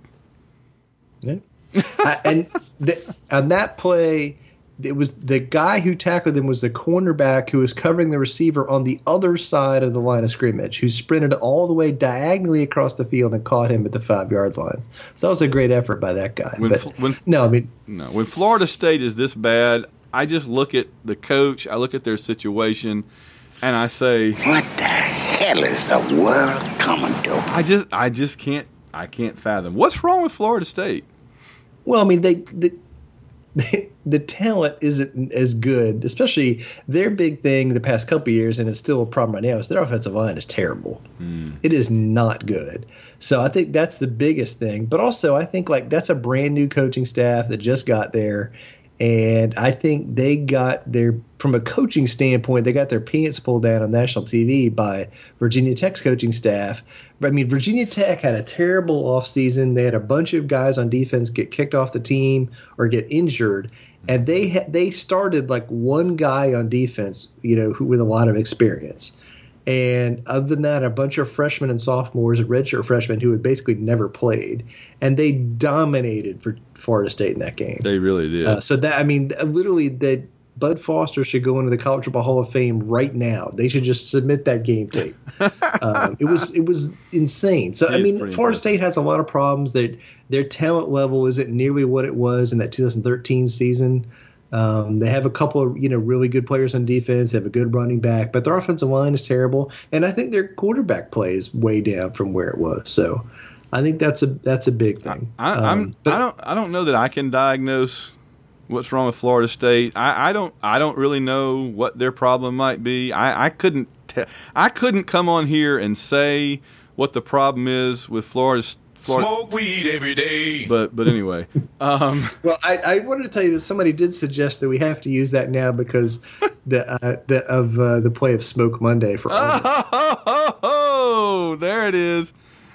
Yeah. I, and the, on that play, it was the guy who tackled them was the cornerback who was covering the receiver on the other side of the line of scrimmage, who sprinted all the way diagonally across the field and caught him at the five-yard lines. So that was a great effort by that guy. When, but, when, no, I mean, no. When Florida State is this bad, I just look at the coach, I look at their situation, and I say, what the hell is the world coming to? I just, I just can't, I can't fathom what's wrong with Florida State. Well, I mean, they, they, they the talent isn't as good, especially their big thing the past couple of years, and it's still a problem right now, is their offensive line is terrible. Mm. It is not good. So I think that's the biggest thing. But also, I think like that's a brand new coaching staff that just got there. And I think they got their, from a coaching standpoint, they got their pants pulled down on national T V by Virginia Tech's coaching staff. But I mean, Virginia Tech had a terrible offseason. They had a bunch of guys on defense get kicked off the team or get injured. And they ha- they started like one guy on defense, you know, who, with a lot of experience. And other than that, a bunch of freshmen and sophomores, redshirt freshmen who had basically never played, and they dominated for Florida State in that game. They really did. Uh, so that I mean, literally, that Bud Foster should go into the College Football Hall of Fame right now. They should just submit that game tape. um, it was it was insane. So It I is mean, pretty Florida impressive. State has a lot of problems. That their talent level isn't nearly what it was in that two thousand thirteen season. Um, they have a couple of, you know, really good players on defense. They have a good running back, but their offensive line is terrible. And I think their quarterback play is way down from where it was. So I think that's a that's a big thing. I, um, I'm, but I don't I don't know that I can diagnose what's wrong with Florida State. I, I don't I don't really know what their problem might be. I, I couldn't te- I couldn't come on here and say what the problem is with Florida State. Florida. Smoke weed every day. But but anyway, um, well, I, I wanted to tell you that somebody did suggest that we have to use that now because the uh, the of uh, the play of Smoke Monday for. oh, oh, oh, oh, there it is.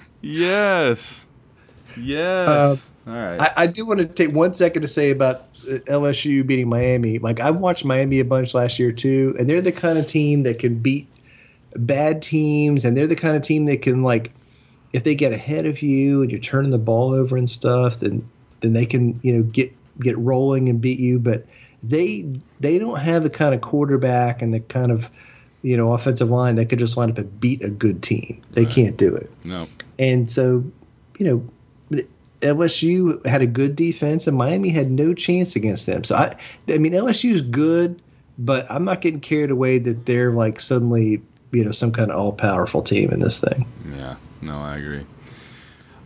Yes, yes. Uh, All right. I, I do want to take one second to say about uh, L S U beating Miami. Like I watched Miami a bunch last year too, and they're the kind of team that can beat bad teams, and they're the kind of team that can like. If they get ahead of you and you're turning the ball over and stuff, then then they can, you know, get get rolling and beat you. But they they don't have the kind of quarterback and the kind of, you know, offensive line that could just line up and beat a good team. They Right. can't do it. No. And so, you know, L S U had a good defense and Miami had no chance against them. So I I mean L S U is good, but I'm not getting carried away that they're like suddenly, you know, some kind of all powerful team in this thing. Yeah. No, I agree.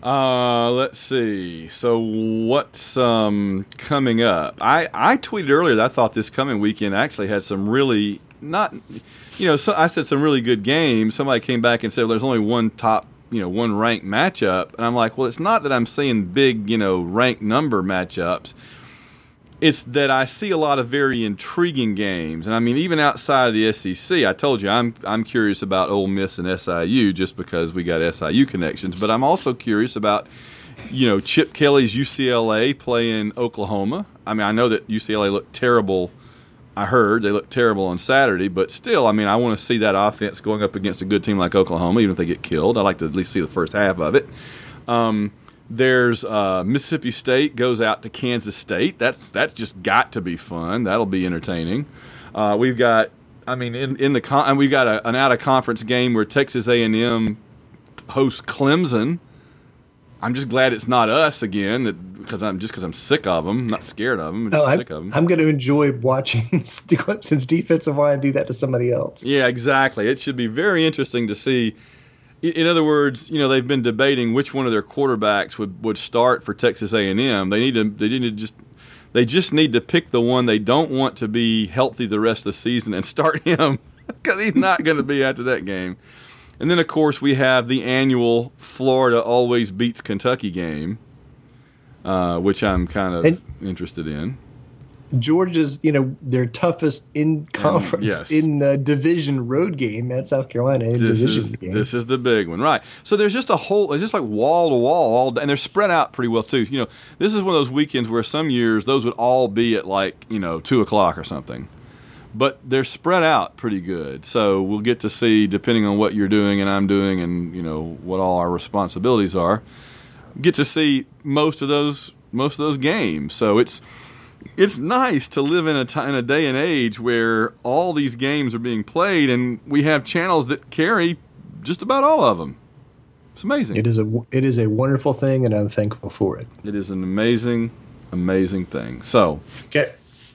Uh, let's see. So what's um, coming up? I, I tweeted earlier that I thought this coming weekend actually had some really not, you know, so I said some really good games. Somebody came back and said, well, there's only one top, you know, one ranked matchup. And I'm like, well, it's not that I'm seeing big, you know, ranked number matchups. It's that I see a lot of very intriguing games. And I mean, even outside of the S E C, I told you I'm I'm curious about Ole Miss and S I U just because we got S I U connections. But I'm also curious about, you know, Chip Kelly's U C L A playing Oklahoma. I mean, I know that U C L A looked terrible. I heard they looked terrible on Saturday. But still, I mean, I want to see that offense going up against a good team like Oklahoma, even if they get killed. I'd like to at least see the first half of it. Um There's uh, Mississippi State goes out to Kansas State. That's that's just got to be fun. That'll be entertaining. Uh, we've got, I mean, in in the con- and we've got a, an out of conference game where Texas A and M hosts Clemson. I'm just glad it's not us again, because I'm just because I'm sick of them, not scared of them. I'm just no, sick of them. I'm going to enjoy watching Clemson's defensive line do that to somebody else. Yeah, exactly. It should be very interesting to see. In other words, you know, they've been debating which one of their quarterbacks would, would start for Texas A and M. They need to they need to just they just need to pick the one they don't want to be healthy the rest of the season and start him, because he's not going to be after that game. And then, of course, we have the annual Florida always beats Kentucky game, uh, which I'm kind of and, interested in. Georgia's, you know, their toughest in conference um, yes. in the division road game at South Carolina in this division is, game. This is the big one, right? So there's just a whole, it's just like wall to wall, all, and they're spread out pretty well too. You know, this is one of those weekends where some years those would all be at like, you know, two o'clock or something, but they're spread out pretty good. So we'll get to see, depending on what you're doing and I'm doing, and you know what all our responsibilities are, get to see most of those most of those games. So it's. It's nice to live in a, t- in a day and age where all these games are being played, and we have channels that carry just about all of them. It's amazing. It is a it is a wonderful thing, and I'm thankful for it. It is an amazing, amazing thing. So, okay,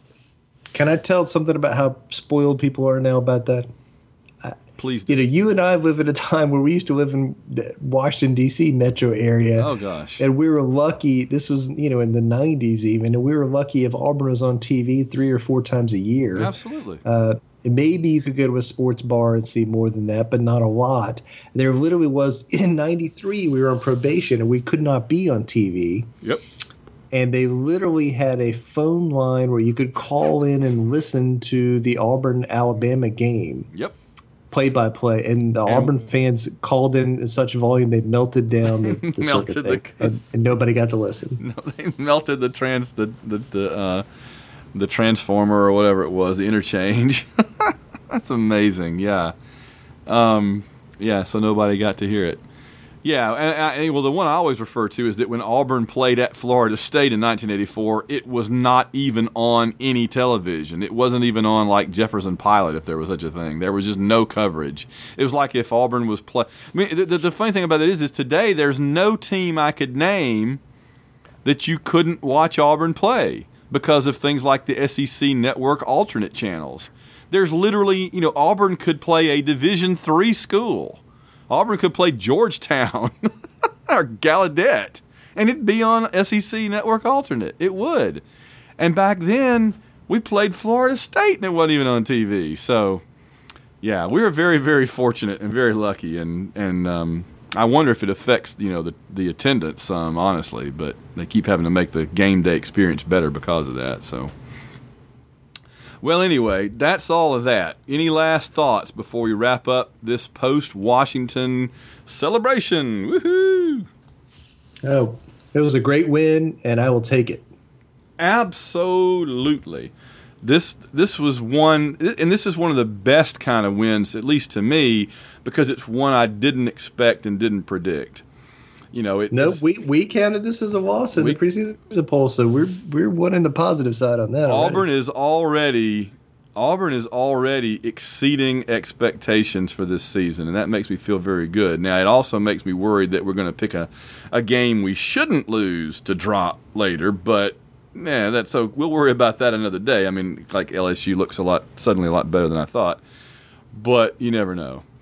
can I tell something about how spoiled people are now about that? Please. You know, you and I live at a time where we used to live in the Washington, D C metro area. Oh, gosh. And we were lucky. This was, you know, in the nineties even. And we were lucky if Auburn was on T V three or four times a year. Absolutely. Uh, maybe you could go to a sports bar and see more than that, but not a lot. There literally was, in ninety-three, we were on probation and we could not be on T V. Yep. And they literally had a phone line where you could call in and listen to the Auburn-Alabama game. Yep. Play-by-play, and the and Auburn fans called in in such volume they melted down the, the melted circuit the, and, and nobody got to listen. No, they melted the trans the the the, uh, the transformer or whatever it was, the interchange. That's amazing. Yeah, um, yeah. So nobody got to hear it. Yeah, and, and well, the one I always refer to is that when Auburn played at Florida State in nineteen eighty-four, it was not even on any television. It wasn't even on like Jefferson Pilot, if there was such a thing. There was just no coverage. It was like if Auburn was play. I mean, the, the funny thing about it is, is today there's no team I could name that you couldn't watch Auburn play because of things like the S E C Network alternate channels. There's literally, you know, Auburn could play a Division three school. Auburn could play Georgetown or Gallaudet, and it'd be on S E C Network alternate. It would. And back then, we played Florida State, and it wasn't even on T V. So, yeah, we were very, very fortunate and very lucky. And and um, I wonder if it affects, you know, the the attendance some, honestly. But they keep having to make the game day experience better because of that. So. Well, anyway, that's all of that. Any last thoughts before we wrap up this post-Washington celebration? Woohoo! Oh, it was a great win, and I will take it. Absolutely. This this was one, and this is one of the best kind of wins, at least to me, because it's one I didn't expect and didn't predict. You know, it, no, we, we counted this as a loss in we, the preseason poll, so we're we're one in the positive side on that. Auburn already. is already Auburn is already exceeding expectations for this season, and that makes me feel very good. Now, it also makes me worried that we're going to pick a, a game we shouldn't lose to drop later, but yeah, that's so we'll worry about that another day. I mean, like L S U looks a lot suddenly a lot better than I thought, but you never know.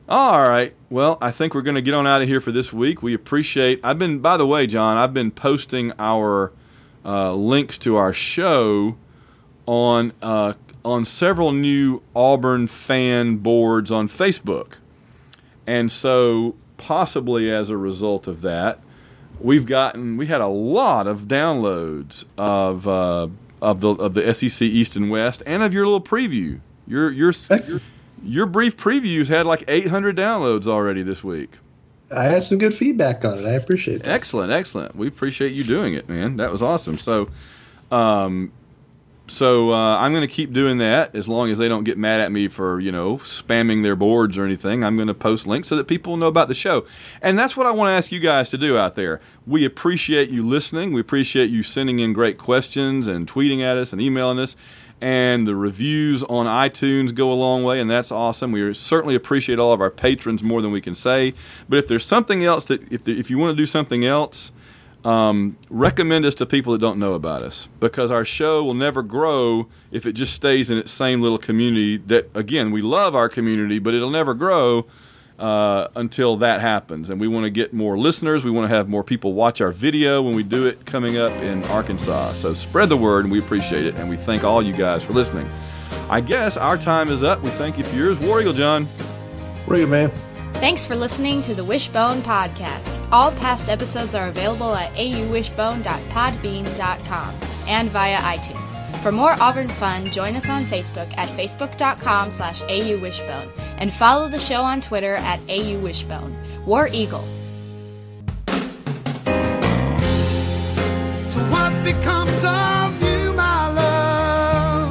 All right. Well, I think we're going to get on out of here for this week. We appreciate. I've been, by the way, John, I've been posting our uh, links to our show on uh, on several new Auburn fan boards on Facebook, and so possibly as a result of that, we've gotten we had a lot of downloads of uh, of the of the S E C East and West, and of your little preview. Your your your, your brief previews had like eight hundred downloads already this week. I had some good feedback on it. I appreciate that. Excellent, excellent. We appreciate you doing it, man. That was awesome. So, um, so uh, I'm going to keep doing that as long as they don't get mad at me for, you know, spamming their boards or anything. I'm going to post links so that people know about the show. And that's what I want to ask you guys to do out there. We appreciate you listening. We appreciate you sending in great questions and tweeting at us and emailing us. And the reviews on iTunes go a long way, and that's awesome. We certainly appreciate all of our patrons more than we can say. But if there's something else that, if the, if you want to do something else, um, recommend us to people that don't know about us, because our show will never grow if it just stays in its same little community. That, again, we love our community, but it'll never grow uh, until that happens. And we want to get more listeners. We want to have more people watch our video when we do it coming up in Arkansas. So spread the word, and we appreciate it. And we thank all you guys for listening. I guess our time is up. We thank you for yours. War Eagle John. War Eagle, man. Thanks for listening to the Wishbone Podcast. All past episodes are available at a u wishbone dot podbean dot com and via iTunes. For more Auburn fun, join us on Facebook at facebook.com slash auwishbone and follow the show on Twitter at auwishbone. War Eagle. So what becomes of you, my love,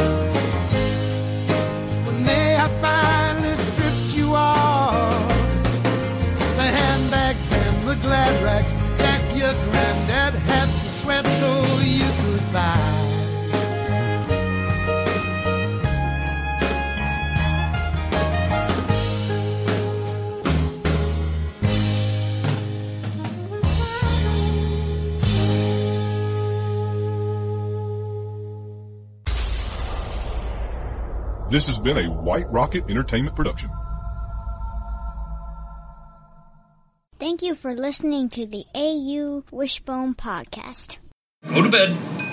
when they have finally stripped you off the handbags and the glad rags that your granddad had to sweat so you could buy? This has been a White Rocket Entertainment production. Thank you for listening to the A U Wishbone Podcast. Go to bed.